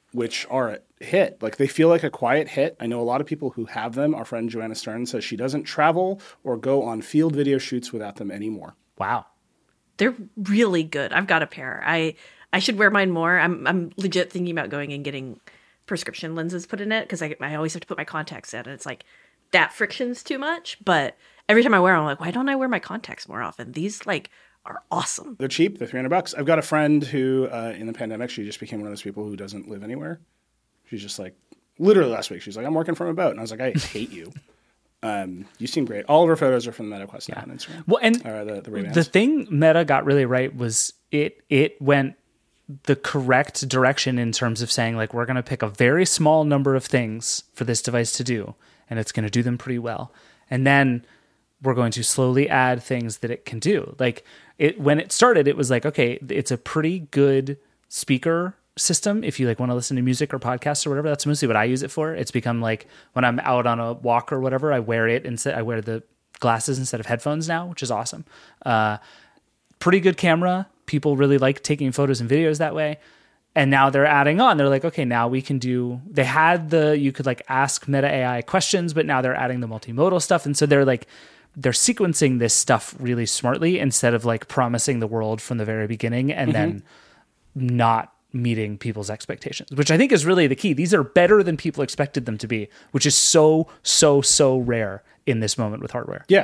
which are a hit. Like they feel like a quiet hit. I know a lot of people who have them. Our friend Joanna Stern says she doesn't travel or go on field video shoots without them anymore. Wow. They're really good. I've got a pair. I I should wear mine more. I'm I'm legit thinking about going and getting prescription lenses put in it because I I always have to put my contacts in, and it's like that friction's too much. But every time I wear them, I'm like, why don't I wear my contacts more often? These like are awesome. They're cheap. They're three hundred bucks. I've got a friend who, uh, in the pandemic, she just became one of those people who doesn't live anywhere. She's just like, literally last week, she's like, I'm working from a boat. And I was like, I hate you. Um, you seem great. All of our photos are from the Meta Quest now on Instagram. Well, and or the, the, the thing Meta got really right was it it went the correct direction in terms of saying, like, we're going to pick a very small number of things for this device to do, and it's going to do them pretty well. And then we're going to slowly add things that it can do. Like it, when it started, it was like, okay, it's a pretty good speaker system. If you like want to listen to music or podcasts or whatever, that's mostly what I use it for. It's become like when I'm out on a walk or whatever, I wear it instead. I wear the glasses instead of headphones now, which is awesome. Uh, pretty good camera. People really like taking photos and videos that way. And now they're adding on. They're like, okay, now we can do, they had the, you could like ask Meta A I questions, but now they're adding the multimodal stuff. And so they're like, they're sequencing this stuff really smartly instead of like promising the world from the very beginning and mm-hmm. then not meeting people's expectations, which I think is really the key. These are better than people expected them to be, which is so, so, so rare in this moment with hardware. Yeah.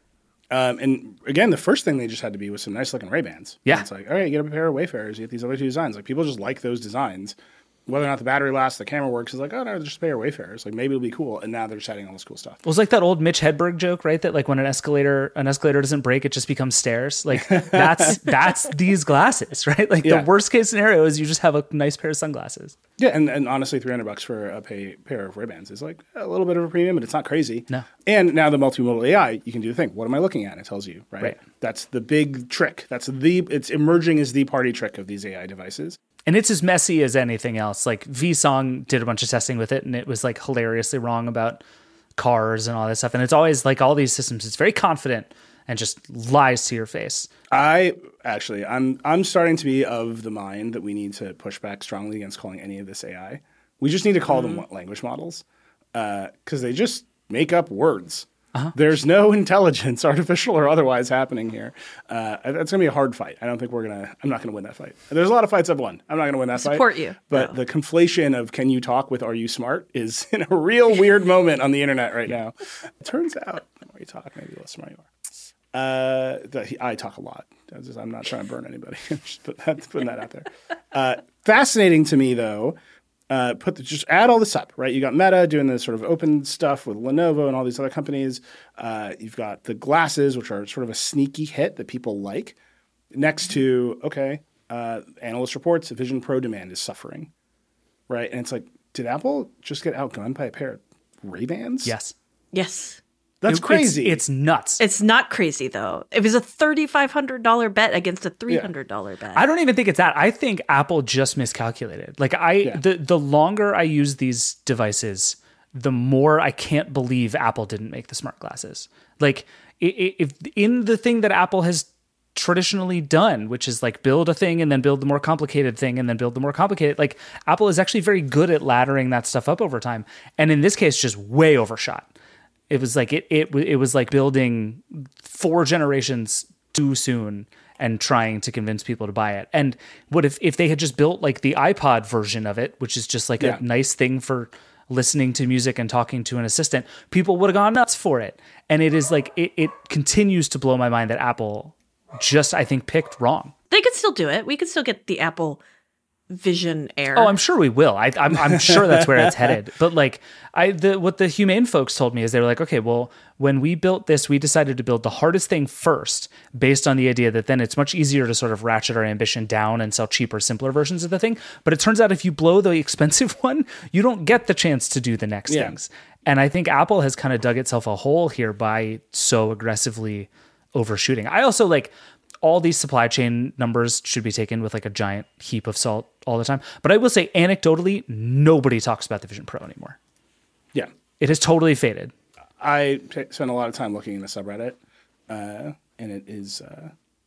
Um, and again, the first thing they just had to be was some nice looking Ray-Bans. Yeah. And it's like, all right, you get a pair of Wayfarers, you get these other two designs. Like people just like those designs. Whether or not the battery lasts, the camera works, is like, oh no, just a pair of Wayfarers. Like maybe it'll be cool. And now they're just adding all this cool stuff. It was like that old Mitch Hedberg joke, right? That like when an escalator an escalator doesn't break, it just becomes stairs. Like that's that's these glasses, right? Like yeah. the worst case scenario is you just have a nice pair of sunglasses. Yeah, and, and honestly, three hundred bucks for a pay, pair of Ray-Bans is like a little bit of a premium, but it's not crazy. No. And now the multimodal A I, you can do the thing. What am I looking at? It tells you, right? Right. That's the big trick. That's the it's emerging as the party trick of these A I devices. And it's as messy as anything else. Like VSong did a bunch of testing with it, and it was like hilariously wrong about cars and all that stuff. And it's always like all these systems, it's very confident and just lies to your face. I actually, I'm I'm starting to be of the mind that we need to push back strongly against calling any of this A I. We just need to call mm-hmm. them language models because uh, they just make up words. Uh-huh. There's no intelligence, artificial or otherwise, happening here. Uh, it's going to be a hard fight. I don't think we're going to – I'm not going to win that fight. There's a lot of fights I've won. I'm not going to win that Support fight. Support you. But no. the conflation of can you talk with are you smart is in a real weird moment on the internet right now. It turns out the more you talk, maybe the less smart you are. Uh, the, I talk a lot. Just, I'm not trying to burn anybody. Just put that, putting that out there. Uh, fascinating to me, though – Uh, put the, just add all this up, right? You got Meta doing this sort of open stuff with Lenovo and all these other companies. Uh, you've got the glasses, which are sort of a sneaky hit that people like. Next to, okay, uh, analyst reports, Vision Pro demand is suffering, right? And it's like, did Apple just get outgunned by a pair of Ray-Bans? Yes. Yes. That's it, crazy. It's, it's nuts. It's not crazy, though. It was a thirty-five hundred dollars bet against a three hundred dollars yeah. bet. I don't even think it's that. I think Apple just miscalculated. Like I, yeah. the, the longer I use these devices, the more I can't believe Apple didn't make the smart glasses. Like if in the thing that Apple has traditionally done, which is like build a thing and then build the more complicated thing and then build the more complicated, like Apple is actually very good at laddering that stuff up over time. And in this case, just way overshot. It was like it it it was like building four generations too soon and trying to convince people to buy it. And what if, if they had just built like the iPod version of it, which is just like yeah. a nice thing for listening to music and talking to an assistant, people would have gone nuts for it. And it is like it, it continues to blow my mind that Apple just, I think, picked wrong. They could still do it. We could still get the Apple Vision Air. Oh, I'm sure we will. I, I'm, I'm sure that's where it's headed. But like, I, the what the Humane folks told me is they were like, okay, well, when we built this, we decided to build the hardest thing first, based on the idea that then it's much easier to sort of ratchet our ambition down and sell cheaper, simpler versions of the thing. But it turns out if you blow the expensive one, you don't get the chance to do the next yeah. things. And I think Apple has kind of dug itself a hole here by so aggressively overshooting. I also like. All these supply chain numbers should be taken with like a giant heap of salt all the time. But I will say anecdotally, nobody talks about the Vision Pro anymore. Yeah. It has totally faded. I t- spend a lot of time looking in the subreddit, uh, and it is uh,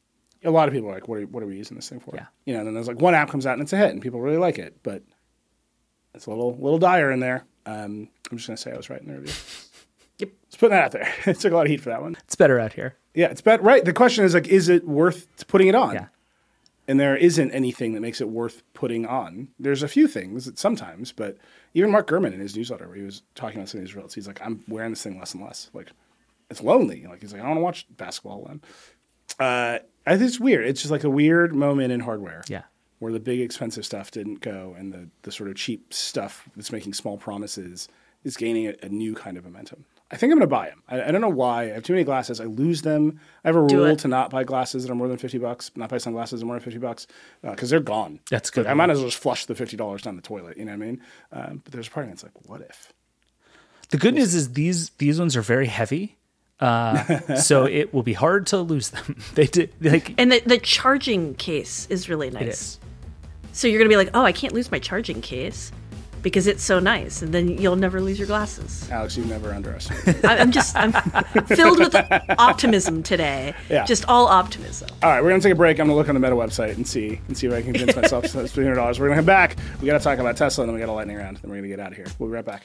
a lot of people are like, what are, what are we using this thing for? Yeah. You know, and then there's like one app comes out and it's a hit and people really like it, but It's a little little dire in there. Um, I'm just going to say I was right in the review. Yep. Let's put that out there. It took a lot of heat for that one. It's better out here. Yeah, it's better. Right. The question is like, is it worth putting it on? Yeah. And there isn't anything that makes it worth putting on. There's a few things that sometimes, but even Mark Gurman in his newsletter where he was talking about some of these results, he's like, I'm wearing this thing less and less. Like, it's lonely. Like, he's like, I don't want to watch basketball then. Uh, I think it's weird. It's just like a weird moment in hardware. Yeah. Where the big expensive stuff didn't go and the, the sort of cheap stuff that's making small promises is gaining a, a new kind of momentum. I think I'm going to buy them. I, I don't know why. I have too many glasses. I lose them. I have a Do rule it. to not buy glasses that are more than fifty bucks, not buy sunglasses that are more than fifty bucks, because uh, they're gone. That's good. Like, I might as well just flush the fifty dollars down the toilet. You know what I mean? Um, but there's a part of me that's like, what if? The good news is these these ones are very heavy, uh, so it will be hard to lose them. They did like And the, the charging case is really nice. it is. So you're going to be like, oh, I can't lose my charging case because it's so nice. And then you'll never lose your glasses. Alex, you've never underestimated. I- I'm just, I'm filled with optimism today. Yeah. Just all optimism. All right, we're going to take a break. I'm going to look on the Meta website and see and see if I can convince myself to spend three hundred dollars. We're going to come back. We got to talk about Tesla, and then we got a lightning round. Then we're going to get out of here. We'll be right back.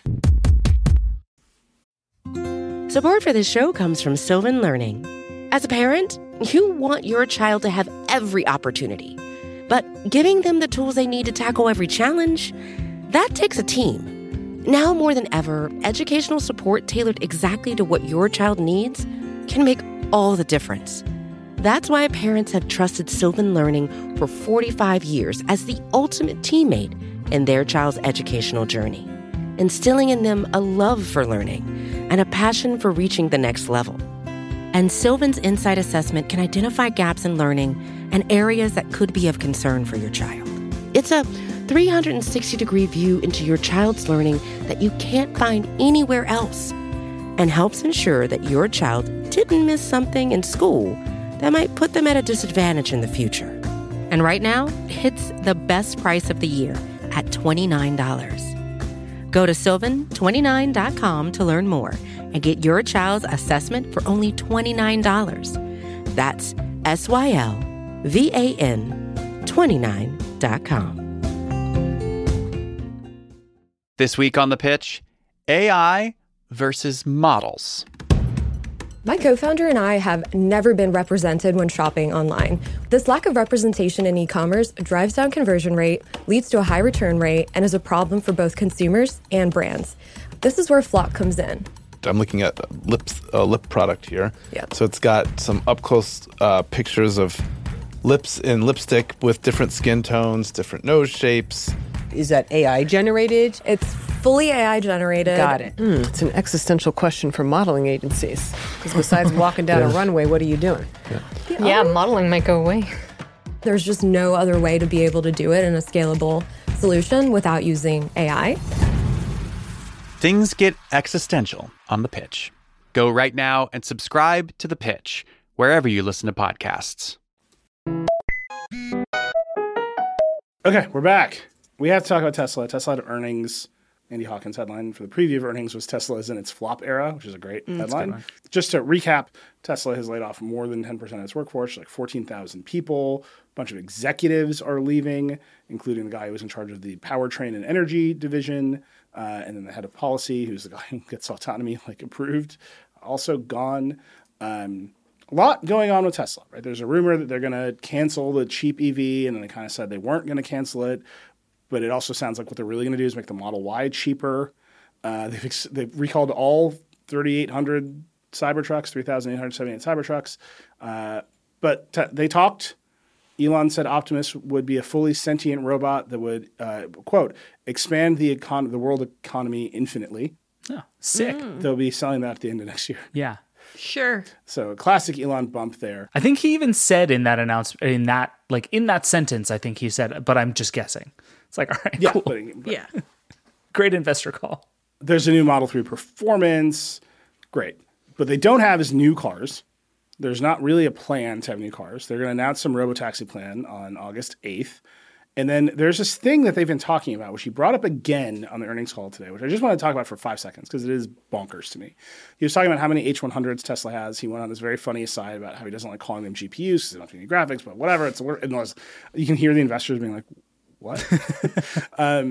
Support for this show comes from Sylvan Learning. As a parent, you want your child to have every opportunity. But giving them the tools they need to tackle every challenge, that takes a team. Now more than ever, educational support tailored exactly to what your child needs can make all the difference. That's why parents have trusted Sylvan Learning for forty-five years as the ultimate teammate in their child's educational journey, instilling in them a love for learning and a passion for reaching the next level. And Sylvan's Insight Assessment can identify gaps in learning and areas that could be of concern for your child. It's a three hundred sixty degree view into your child's learning that you can't find anywhere else, and helps ensure that your child didn't miss something in school that might put them at a disadvantage in the future. And right now, it's the best price of the year at twenty-nine dollars. Go to sylvan twenty-nine dot com to learn more and get your child's assessment for only twenty-nine dollars. That's S Y L V A N twenty-nine dot com. This week on The Pitch, A I versus models. My co-founder and I have never been represented when shopping online. This lack of representation in e-commerce drives down conversion rate, leads to a high return rate, and is a problem for both consumers and brands. This is where Flock comes in. I'm looking at lips, a lip product here. Yeah. So it's got some up-close uh, pictures of lips in lipstick with different skin tones, different nose shapes. Is that A I generated? It's fully A I generated. Got it. Mm, it's an existential question for modeling agencies. Because besides walking down a runway, what are you doing? Yeah. Yeah, modeling might go away. There's just no other way to be able to do it in a scalable solution without using A I. Things get existential on The Pitch. Go right now and subscribe to The Pitch, wherever you listen to podcasts. Okay, we're back. We have to talk about Tesla. Tesla had earnings. Andy Hawkins' headline for the preview of earnings was Tesla is in its flop era, which is a great Mm, headline. that's a good Just to recap, Tesla has laid off more than ten percent of its workforce, like fourteen thousand people. A bunch of executives are leaving, including the guy who was in charge of the powertrain and energy division, uh, and then the head of policy, who's the guy who gets autonomy like approved, also gone. Um, a lot going on with Tesla, right? There's a rumor that they're going to cancel the cheap E V, and then they kind of said they weren't going to cancel it. But it also sounds like what they're really going to do is make the Model Y cheaper. Uh, they've, ex- they've recalled all thirty-eight hundred Cybertrucks, three thousand eight hundred seventy-eight Cybertrucks. Uh, but t- they talked. Elon said Optimus would be a fully sentient robot that would, uh, quote, expand the econ- the world economy infinitely. Oh, sick. They'll be selling that at the end of next year. Yeah. Sure. So a classic Elon bump there. I think he even said in that announcement, in that like in that sentence, I think he said, "But I'm just guessing." It's like, all right, Yeah, cool. but- but- Yeah. Great investor call. There's a new Model three Performance. Great. But they don't have his new cars. There's not really a plan to have new cars. They're going to announce some robotaxi plan on August eighth. And then there's this thing that they've been talking about, which he brought up again on the earnings call today, which I just want to talk about for five seconds because it is bonkers to me. He was talking about how many H one hundreds Tesla has. He went on this very funny aside about how he doesn't like calling them G P Us because they don't have any graphics, but whatever. It's and was, you can hear the investors being like, what? um,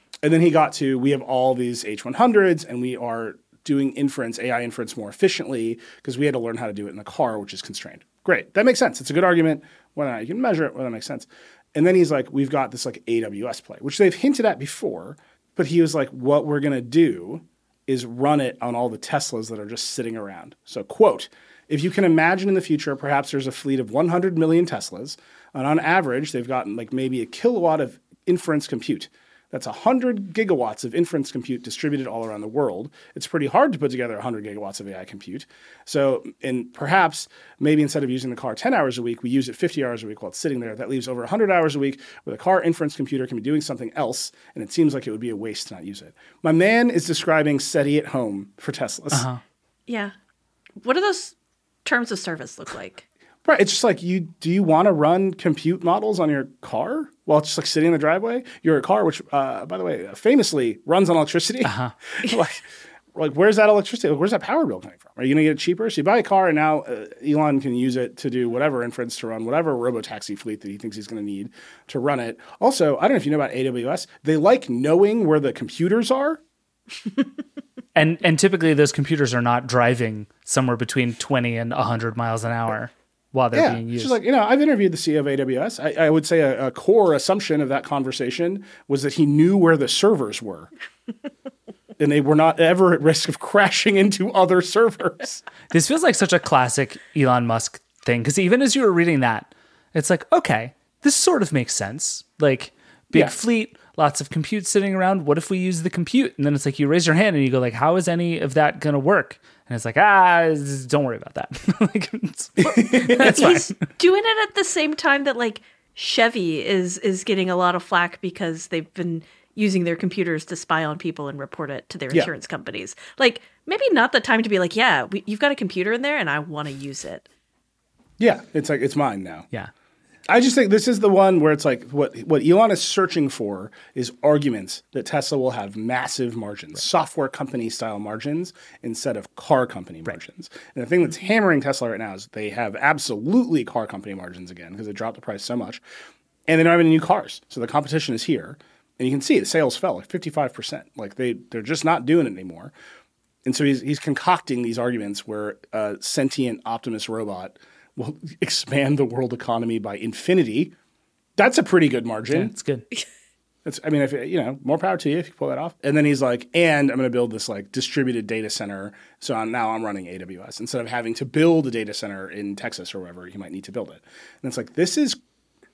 And then he got to, we have all these H one hundreds and we are doing inference, A I inference more efficiently because we had to learn how to do it in the car, which is constrained. Great. That makes sense. It's a good argument. Whether or not you can measure it, whether that makes sense. And then he's like, we've got this like A W S play, which they've hinted at before, but he was like, what we're going to do is run it on all the Teslas that are just sitting around. So quote, if you can imagine in the future, perhaps there's a fleet of one hundred million Teslas, and on average, they've gotten like maybe a kilowatt of inference compute. That's one hundred gigawatts of inference compute distributed all around the world. It's pretty hard to put together one hundred gigawatts of A I compute. So, and perhaps maybe instead of using the car ten hours a week, we use it fifty hours a week while it's sitting there. That leaves over one hundred hours a week where the car inference computer can be doing something else, and it seems like it would be a waste to not use it. My man is describing SETI at home for Teslas. Uh-huh. Yeah. What do those terms of service look like? Right. It's just like, you do you want to run compute models on your car while it's just like sitting in the driveway? Your car, which, uh, by the way, famously runs on electricity. Uh-huh. like, like, where's that electricity? Like, where's that power bill coming from? Are you going to get it cheaper? So you buy a car and now uh, Elon can use it to do whatever inference to run whatever robotaxi fleet that he thinks he's going to need to run it. Also, I don't know if you know about A W S. They like knowing where the computers are. and and typically those computers are not driving somewhere between twenty and one hundred miles an hour. While they're yeah, being used. She's like, you know, I've interviewed the C E O of A W S. I, I would say a, a core assumption of that conversation was that he knew where the servers were. And they were not ever at risk of crashing into other servers. This feels like such a classic Elon Musk thing. Because even as you were reading that, it's like, okay, this sort of makes sense. Like, big Yeah. fleet, lots of compute sitting around. What if we use the compute? And then it's like you raise your hand and you go like, how is any of that going to work? And it's like, ah, don't worry about that. like, it's, that's fine. He's doing it at the same time that like Chevy is is getting a lot of flack because they've been using their computers to spy on people and report it to their Yeah. insurance companies. Like, maybe not the time to be like, yeah, we, you've got a computer in there and I want to use it. Yeah, it's like, it's mine now. Yeah. I just think this is the one where it's like what what Elon is searching for is arguments that Tesla will have massive margins, right. software company style margins instead of car company margins. Right. And the thing that's hammering Tesla right now is they have absolutely car company margins again because they dropped the price so much, and they don't have any new cars. So the competition is here, and you can see the sales fell like fifty-five percent. Like they they're just not doing it anymore. And so he's he's concocting these arguments where a sentient Optimus robot will expand the world economy by infinity. That's a pretty good margin. Yeah, it's good. It's, I mean, if you know, more power to you if you pull that off. And then he's like, and I'm going to build this like distributed data center. So I'm, now I'm running A W S instead of having to build a data center in Texas or wherever you might need to build it. And it's like, this is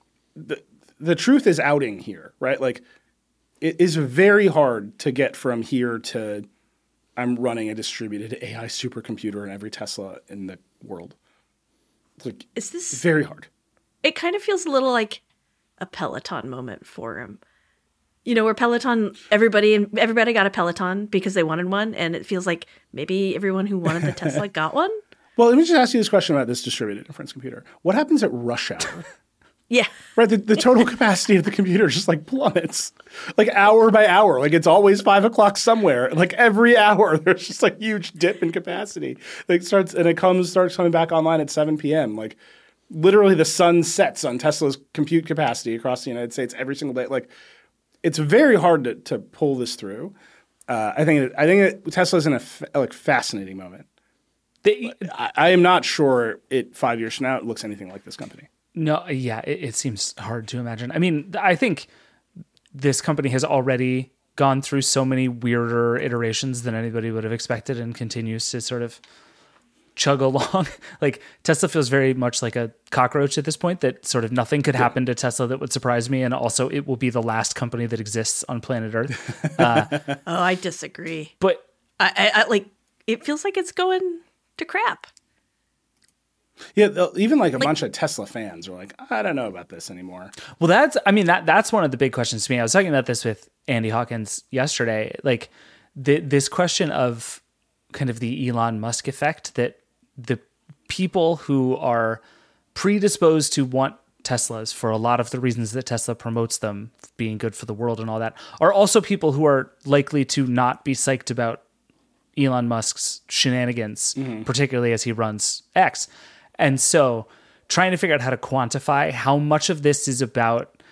the the truth is outing here, right? Like, it is very hard to get from here to I'm running a distributed A I supercomputer in every Tesla in the world. It's like, is this very hard? It kind of feels a little like a Peloton moment for him. You know, where Peloton, everybody everybody got a Peloton because they wanted one, and it feels like maybe everyone who wanted the Tesla got one. Well, let me just ask you this question about this distributed inference computer. What happens at rush hour? Yeah. Right, the, the total capacity of the computer just like plummets, like hour by hour. Like it's always five o'clock somewhere. Like every hour, there's just like huge dip in capacity. Like starts and it comes starts coming back online at seven p.m. Like literally, the sun sets on Tesla's compute capacity across the United States every single day. Like it's very hard to to pull this through. Uh, I think it, I think it, Tesla's in a fa- like fascinating moment. They, I, I am not sure it five years from now it looks anything like this company. No, yeah, it, it seems hard to imagine. I mean, I think this company has already gone through so many weirder iterations than anybody would have expected and continues to sort of chug along. Like Tesla feels very much like a cockroach at this point, that sort of nothing could happen to Tesla that would surprise me. And also it will be the last company that exists on planet Earth. Uh, oh, I disagree. But I, I, I like, it feels like it's going to crap. Yeah, even like a like, bunch of Tesla fans are like, I don't know about this anymore. Well, that's, I mean, that that's one of the big questions to me. I was talking about this with Andy Hawkins yesterday. Like the, this question of kind of the Elon Musk effect, that the people who are predisposed to want Teslas for a lot of the reasons that Tesla promotes them, being good for the world and all that, are also people who are likely to not be psyched about Elon Musk's shenanigans, mm-hmm. particularly as he runs X. And so trying to figure out how to quantify how much of this is about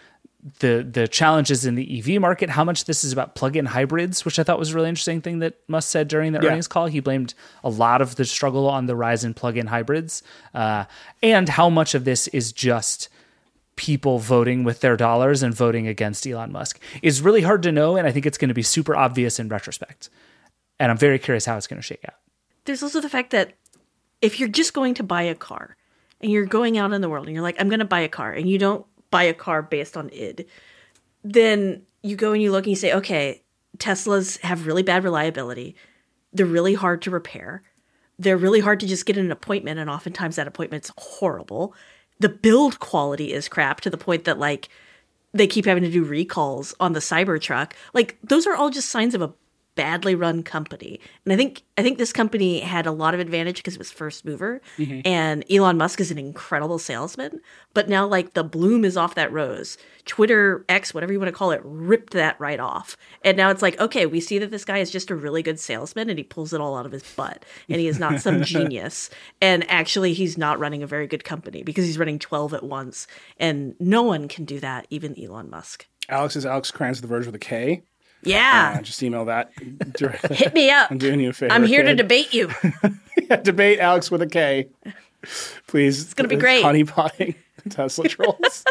the the challenges in the E V market, how much this is about plug-in hybrids, which I thought was a really interesting thing that Musk said during the Yeah. earnings call. He blamed a lot of the struggle on the rise in plug-in hybrids, uh, and how much of this is just people voting with their dollars and voting against Elon Musk is really hard to know, and I think it's going to be super obvious in retrospect. And I'm very curious how it's going to shake out. There's also the fact that if you're just going to buy a car and you're going out in the world and you're like, I'm going to buy a car, and you don't buy a car based on id, then you go and you look and you say, okay, Teslas have really bad reliability. They're really hard to repair. They're really hard to just get an appointment, and oftentimes that appointment's horrible. The build quality is crap to the point that, like, they keep having to do recalls on the Cybertruck. Like, those are all just signs of a badly run company. And I think I think this company had a lot of advantage because it was first mover. Mm-hmm. And Elon Musk is an incredible salesman. But now, like, the bloom is off that rose. Twitter, X, whatever you want to call it, ripped that right off. And now it's like, okay, we see that this guy is just a really good salesman and he pulls it all out of his butt. And he is not some genius. And actually, he's not running a very good company because he's running twelve at once. And no one can do that, even Elon Musk. Alex is Alex Kranz, The Verge with a K. Yeah. Uh, just email that directly. Hit me up. I'm doing you a favor. I'm here kid. to debate you. Yeah, debate Alex with a K. Please. It's going to be great. Honeypotting Tesla trolls.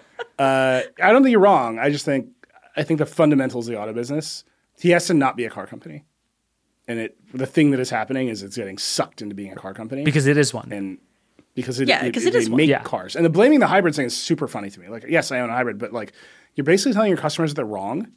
uh, I don't think you're wrong. I just think I think the fundamentals of the auto business, he has to not be a car company. And it the thing that is happening is it's getting sucked into being a car company. Because it is one. And because it, yeah, it, because it, it is they make yeah. cars. And the blaming the hybrid thing is super funny to me. Like, yes, I own a hybrid, but like you're basically telling your customers that they're wrong.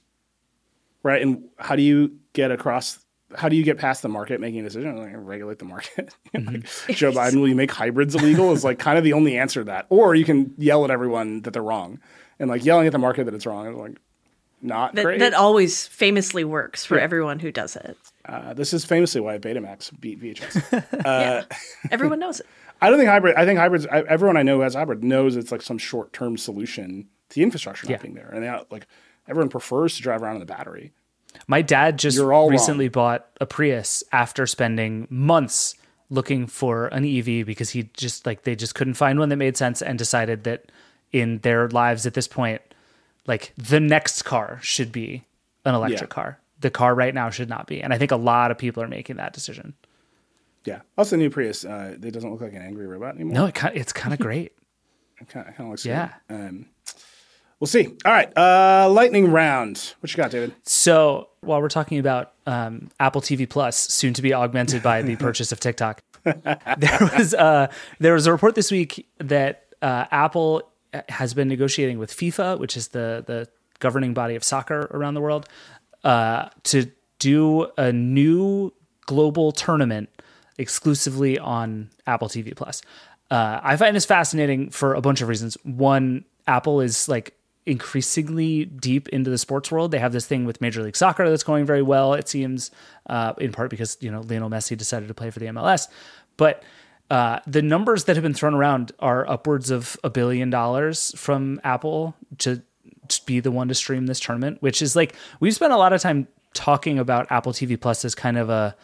Right. And how do you get across, how do you get past the market making a decision? Like, regulate the market. Mm-hmm. Like, Joe Biden, will you make hybrids illegal? Is like kind of the only answer to that. Or you can yell at everyone that they're wrong. And like yelling at the market that it's wrong is like not that, great. that always famously works for yeah. everyone who does it. Uh, this is famously why Betamax beat V H S. Uh, yeah. Everyone knows it. I don't think hybrid, I think hybrids, I, everyone I know who has hybrid knows it's like some short-term solution to the infrastructure not yeah. being there. And they like, everyone prefers to drive around in the battery. My dad just all recently wrong. bought a Prius after spending months looking for an E V because he just like they just couldn't find one that made sense, and decided that in their lives at this point, like the next car should be an electric yeah. car. The car right now should not be. And I think a lot of people are making that decision. Yeah. Also, the new Prius, uh, it doesn't look like an angry robot anymore. No, it kind of, it's kind of great. It kind of, kind of looks yeah. good. Um, We'll see. All right. Uh, lightning round. What you got, David? So while we're talking about um, Apple T V Plus, soon to be augmented by the purchase of TikTok, there was uh, there was a report this week that uh, Apple has been negotiating with FIFA, which is the the governing body of soccer around the world, uh, to do a new global tournament exclusively on Apple T V Plus. Uh, I find this fascinating for a bunch of reasons. One, Apple is like increasingly deep into the sports world. They have this thing with Major League Soccer that's going very well, it seems, uh, in part because, you know, Lionel Messi decided to play for the M L S. But uh, the numbers that have been thrown around are upwards of a billion dollars from Apple to, to be the one to stream this tournament, which is like, we've spent a lot of time talking about Apple T V Plus as kind of a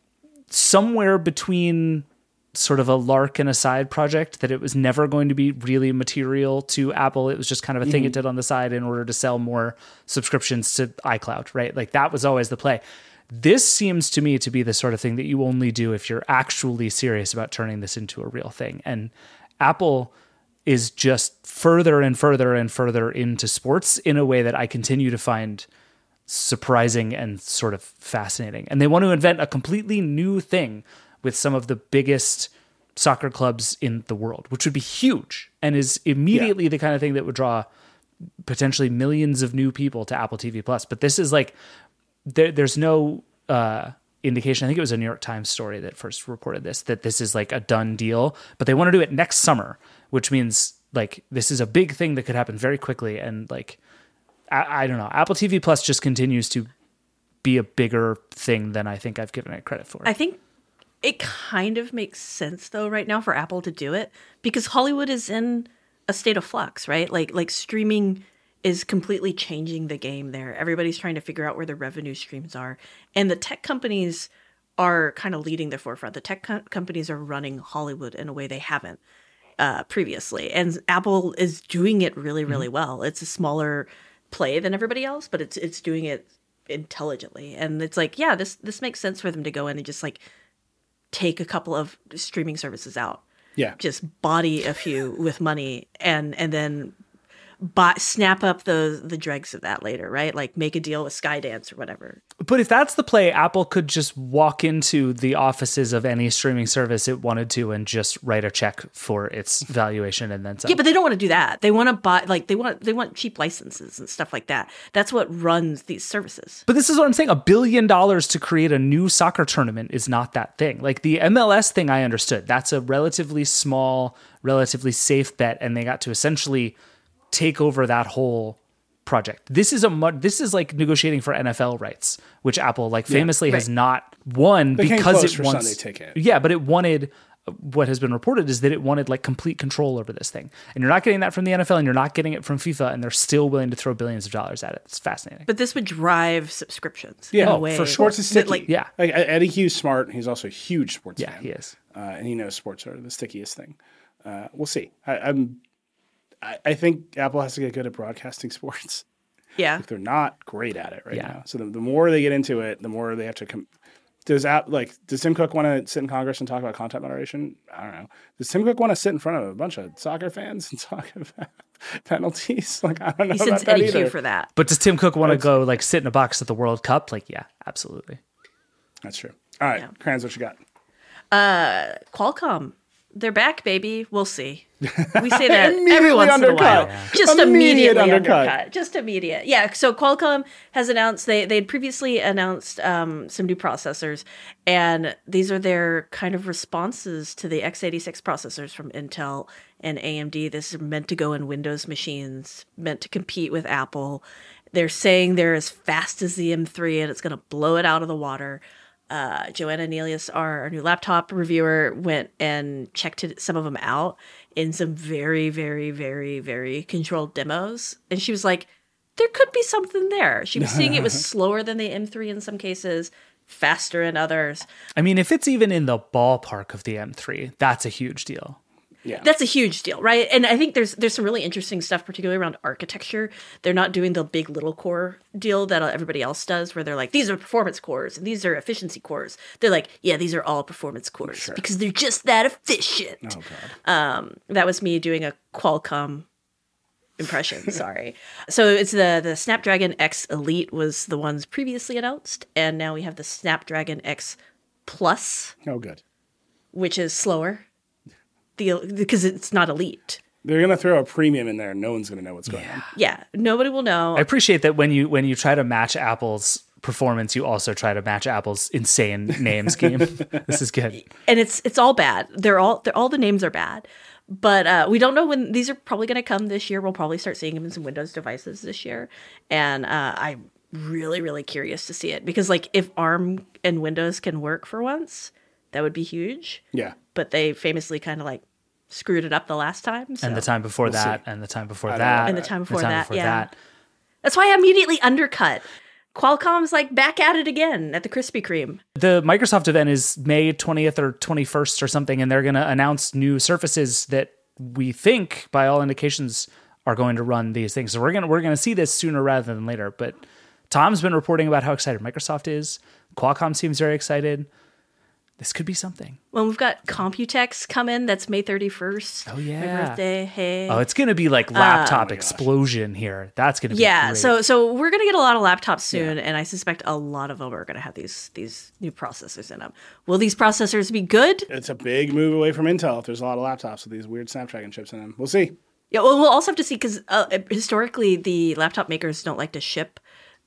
somewhere between sort of a lark and a side project, that it was never going to be really material to Apple. It was just kind of a thing mm-hmm. it did on the side in order to sell more subscriptions to iCloud, right? Like that was always the play. This seems to me to be the sort of thing that you only do if you're actually serious about turning this into a real thing. And Apple is just further and further and further into sports in a way that I continue to find surprising and sort of fascinating. And they want to invent a completely new thing with some of the biggest soccer clubs in the world, which would be huge and is immediately yeah. the kind of thing that would draw potentially millions of new people to Apple T V Plus. But this is like, there, there's no uh, indication. I think it was a New York Times story that first reported this, that this is like a done deal, but they want to do it next summer, which means like, this is a big thing that could happen very quickly. And like, I, I don't know, Apple T V Plus just continues to be a bigger thing than I think I've given it credit for. I think it kind of makes sense though right now for Apple to do it because Hollywood is in a state of flux, right? Like like streaming is completely changing the game there. Everybody's trying to figure out where the revenue streams are. And the tech companies are kind of leading the forefront. The tech co- companies are running Hollywood in a way they haven't. uh, previously. And Apple is doing it really, really mm-hmm. well. It's a smaller play than everybody else, but it's it's doing it intelligently. And it's like, yeah, this this makes sense for them to go in and just like take a couple of streaming services out. Yeah. Just body a few with money and and then buy, snap up the the dregs of that later, right? Like make a deal with Skydance or whatever. But if that's the play, Apple could just walk into the offices of any streaming service it wanted to and just write a check for its valuation and then some. Yeah, but they don't want to do that. They want to buy like they want they want cheap licenses and stuff like that. That's what runs these services. But this is what I'm saying. A billion dollars to create a new soccer tournament is not that thing. Like the M L S thing I understood. That's a relatively small, relatively safe bet, and they got to essentially take over that whole project. This is a this is like negotiating for N F L rights, which Apple like famously yeah, right. has not won they because it for wants Sunday ticket. Yeah, but it wanted what has been reported is that it wanted like complete control over this thing. And you're not getting that from the N F L and you're not getting it from FIFA, and they're still willing to throw billions of dollars at it. It's fascinating. But this would drive subscriptions. Yeah, in oh, a way. for sports is sticky. Like, yeah. Like Eddie Hughes smart. He's also a huge sports yeah, fan. he is. Uh, and he knows sports are the stickiest thing. Uh, we'll see. I, I'm I, I think Apple has to get good at broadcasting sports. Yeah. Like they're not great at it right yeah. now. So the, the more they get into it, the more they have to come. Does app like does Tim Cook want to sit in Congress and talk about content moderation? I don't know. Does Tim Cook want to sit in front of a bunch of soccer fans and talk about penalties? Like I don't know he about sends that Eddie either. Q for that. But does Tim Cook want to go like sit in a box at the World Cup? Like yeah, absolutely. That's true. All right, Yeah. Crayons, what you got? Uh, Qualcomm. They're back, baby. We'll see. We say that every Immediately once undercut. in a while. Yeah. Just Immediate immediately undercut. undercut. Just immediate. Yeah. So Qualcomm has announced they they'd previously announced um, some new processors, and these are their kind of responses to the x eighty-six processors from Intel and A M D. This is meant to go in Windows machines, meant to compete with Apple. They're saying they're as fast as the M three, and it's going to blow it out of the water. Uh, Joanna Nelius, our, our new laptop reviewer, went and checked some of them out in some very, very, very, very controlled demos. And she was like, there could be something there. She was seeing it was slower than the M three in some cases, faster in others. I mean, if it's even in the ballpark of the M three, that's a huge deal. Yeah. That's a huge deal, right? And I think there's there's some really interesting stuff, particularly around architecture. They're not doing the big little core deal that everybody else does, where they're like, these are performance cores and these are efficiency cores. They're like, yeah, these are all performance cores Sure. because they're just that efficient. Oh God. Um, that was me doing a Qualcomm impression. Sorry. So it's the the Snapdragon X Elite was the ones previously announced, and now we have the Snapdragon X Plus, Oh, good. which is slower. The, because it's not elite. They're gonna throw a premium in there, and no one's gonna know what's going on. Yeah, nobody will know. I appreciate that when you when you try to match Apple's performance, you also try to match Apple's insane name scheme. This is good. And it's it's all bad. They're all they're all the names are bad. But uh, we don't know when these are probably going to come this year. We'll probably start seeing them in some Windows devices this year. And uh, I'm really really curious to see it because like if ARM and Windows can work for once, that would be huge. Yeah. But they famously kind of like screwed it up the last time. So. And the time before We'll that, see. and the time before I don't know. that, And the time before the time that, before yeah. that. That's why I immediately undercut. Qualcomm's like back at it again at the Krispy Kreme. The Microsoft event is May twentieth or twenty-first or something, and they're going to announce new Surfaces that we think, by all indications, are going to run these things. So we're gonna we're gonna see this sooner rather than later. But Tom's been reporting about how excited Microsoft is. Qualcomm seems very excited. This could be something. Well, we've got Computex coming. That's May thirty-first. Oh, yeah. My birthday. Hey. Oh, it's going to be like laptop Oh my explosion here. That's going to be yeah. great. So so we're gonna get a lot of laptops soon, and I suspect a lot of them are gonna have these these new processors in them. Will these processors be good? It's a big move away from Intel if there's a lot of laptops with these weird Snapdragon chips in them. We'll see. Yeah. Well, we'll also have to see because uh, historically the laptop makers don't like to ship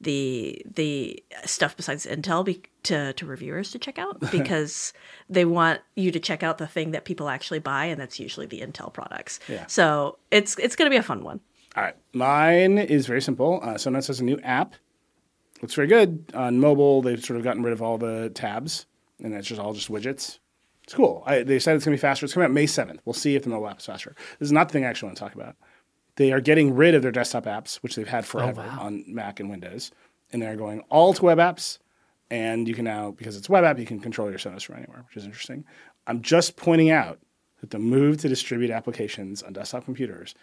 the the stuff besides Intel be, to to reviewers to check out because they want you to check out the thing that people actually buy, and that's usually the Intel products. Yeah. So it's it's going to be a fun one. All right. Mine is very simple. Uh, Sonos has a new app. Looks very good. On mobile, they've sort of gotten rid of all the tabs, and it's just all just widgets. It's cool. I, they said it's going to be faster. It's coming out May seventh. We'll see if the mobile app is faster. This is not the thing I actually want to talk about. They are getting rid of their desktop apps, which they've had forever wow. on Mac and Windows, and they're going all to web apps. And you can now, because it's web app, you can control your Sonos from anywhere, which is interesting. I'm just pointing out that the move to distribute applications on desktop computers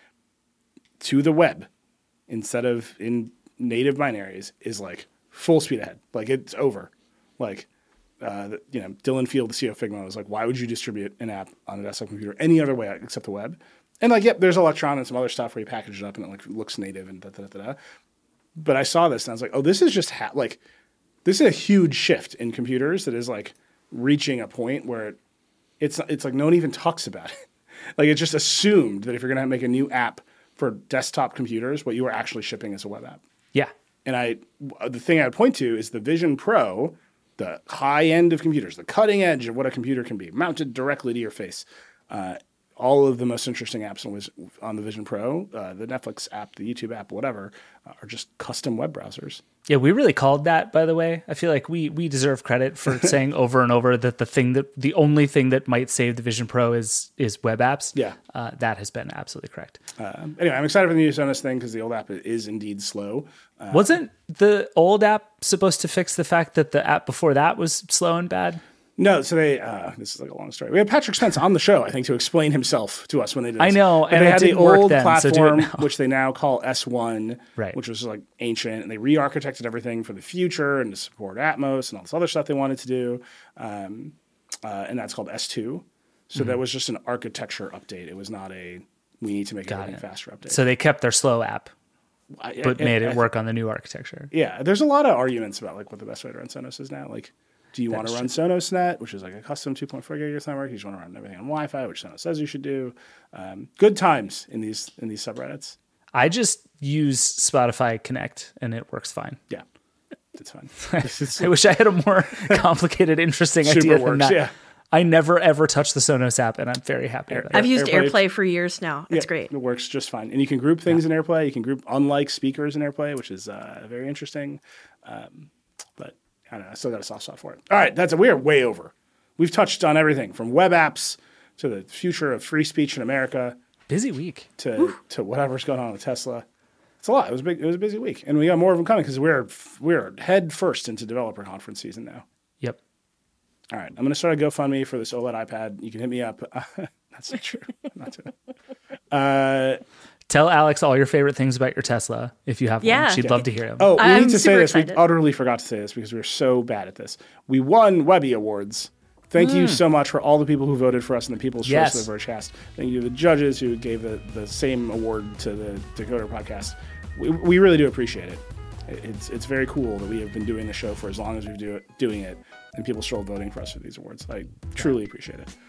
to the web instead of in native binaries is like full speed ahead. Like it's over. Like, uh, you know, Dylan Field, the C E O of Figma, was like, why would you distribute an app on a desktop computer any other way except the web? And like, yep, there's Electron and some other stuff where you package it up and it like looks native and da da da da. But I saw this and I was like, oh, this is just ha- like, this is a huge shift in computers that is like reaching a point where it's it's like no one even talks about it. Like it's just assumed that if you're going to make a new app for desktop computers, what you are actually shipping is a web app. Yeah. And I, the thing I would point to is the Vision Pro, the high end of computers, the cutting edge of what a computer can be, mounted directly to your face. Uh, all of the most interesting apps on, on the Vision Pro, uh, the Netflix app, the YouTube app, whatever, uh, are just custom web browsers. Yeah, we really called that, by the way. I feel like we we deserve credit for saying over and over that the thing that the only thing that might save the Vision Pro is is web apps. Yeah, uh, that has been absolutely correct. Uh, anyway, I'm excited for the new Sonos thing because the old app is indeed slow. Uh, Wasn't the old app supposed to fix the fact that the app before that was slow and bad? No, so they, uh, this is like a long story. We had Patrick Spence on the show, I think, to explain himself to us when they did this. I know, but and they it had didn't the work old then, so do it platform, now. which they now call S one, right. which was like ancient, and they re-architected everything for the future and to support Atmos and all this other stuff they wanted to do, um, uh, and that's called S two. So Mm-hmm. that was just an architecture update. It was not a, we need to make Got everything it. faster update. So they kept their slow app, I- but I- made I- it work on the new architecture. Yeah, there's a lot of arguments about like what the best way to run Sonos is now. Like, do you want to That's run Sonos Net, which is like a custom two point four gigahertz network? You just want to run everything on Wi-Fi, which Sonos says you should do. Um, good times in these in these subreddits. I just use Spotify Connect, and it works fine. Yeah, it's fine. I wish I had a more complicated, interesting Super idea than works, that. yeah. I never ever touch the Sonos app, and I'm very happy with it. I've used AirPlay- AirPlay for years now. It's Yeah, great. It works just fine. And you can group things in AirPlay. You can group unlike speakers in AirPlay, which is uh, very interesting. Um, but I don't know. I still got a soft spot for it. All right. That's it. We are way over. We've touched on everything from web apps to the future of free speech in America Busy week. to, to whatever's going on with Tesla. It's a lot. It was a big, it was a busy week. And we got more of them coming because we're, we're head first into developer conference season now. Yep. All right. I'm going to start a GoFundMe for this OLED iPad. You can hit me up. That's not true. I'm not doing it. Uh, Tell Alex all your favorite things about your Tesla if you have Yeah. one. She'd Yeah. love to hear them. Oh, we I'm need to say super this. excited. We utterly forgot to say this because we were so bad at this. We won Webby Awards. Thank you so much for all the people who voted for us in the People's Yes. Choice of the Vergecast. Thank you to the judges who gave the, the same award to the Dakota podcast. We, we really do appreciate it. It's it's very cool that we have been doing the show for as long as we've do it, doing it, and people still voting for us for these awards. I truly appreciate it.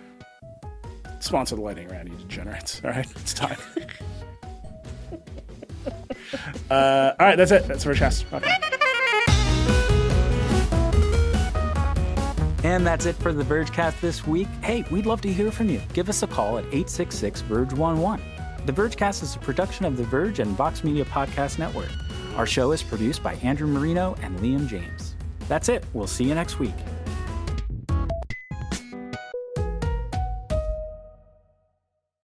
Sponsor the lightning round, you degenerates. All right, it's time. uh, all right, that's it. That's Vergecast. Okay. And that's it for the Vergecast this week. Hey, we'd love to hear from you. Give us a call at eight six six, Verge one one. The Vergecast is a production of The Verge and Vox Media Podcast Network. Our show is produced by Andrew Marino and Liam James. That's it. We'll see you next week.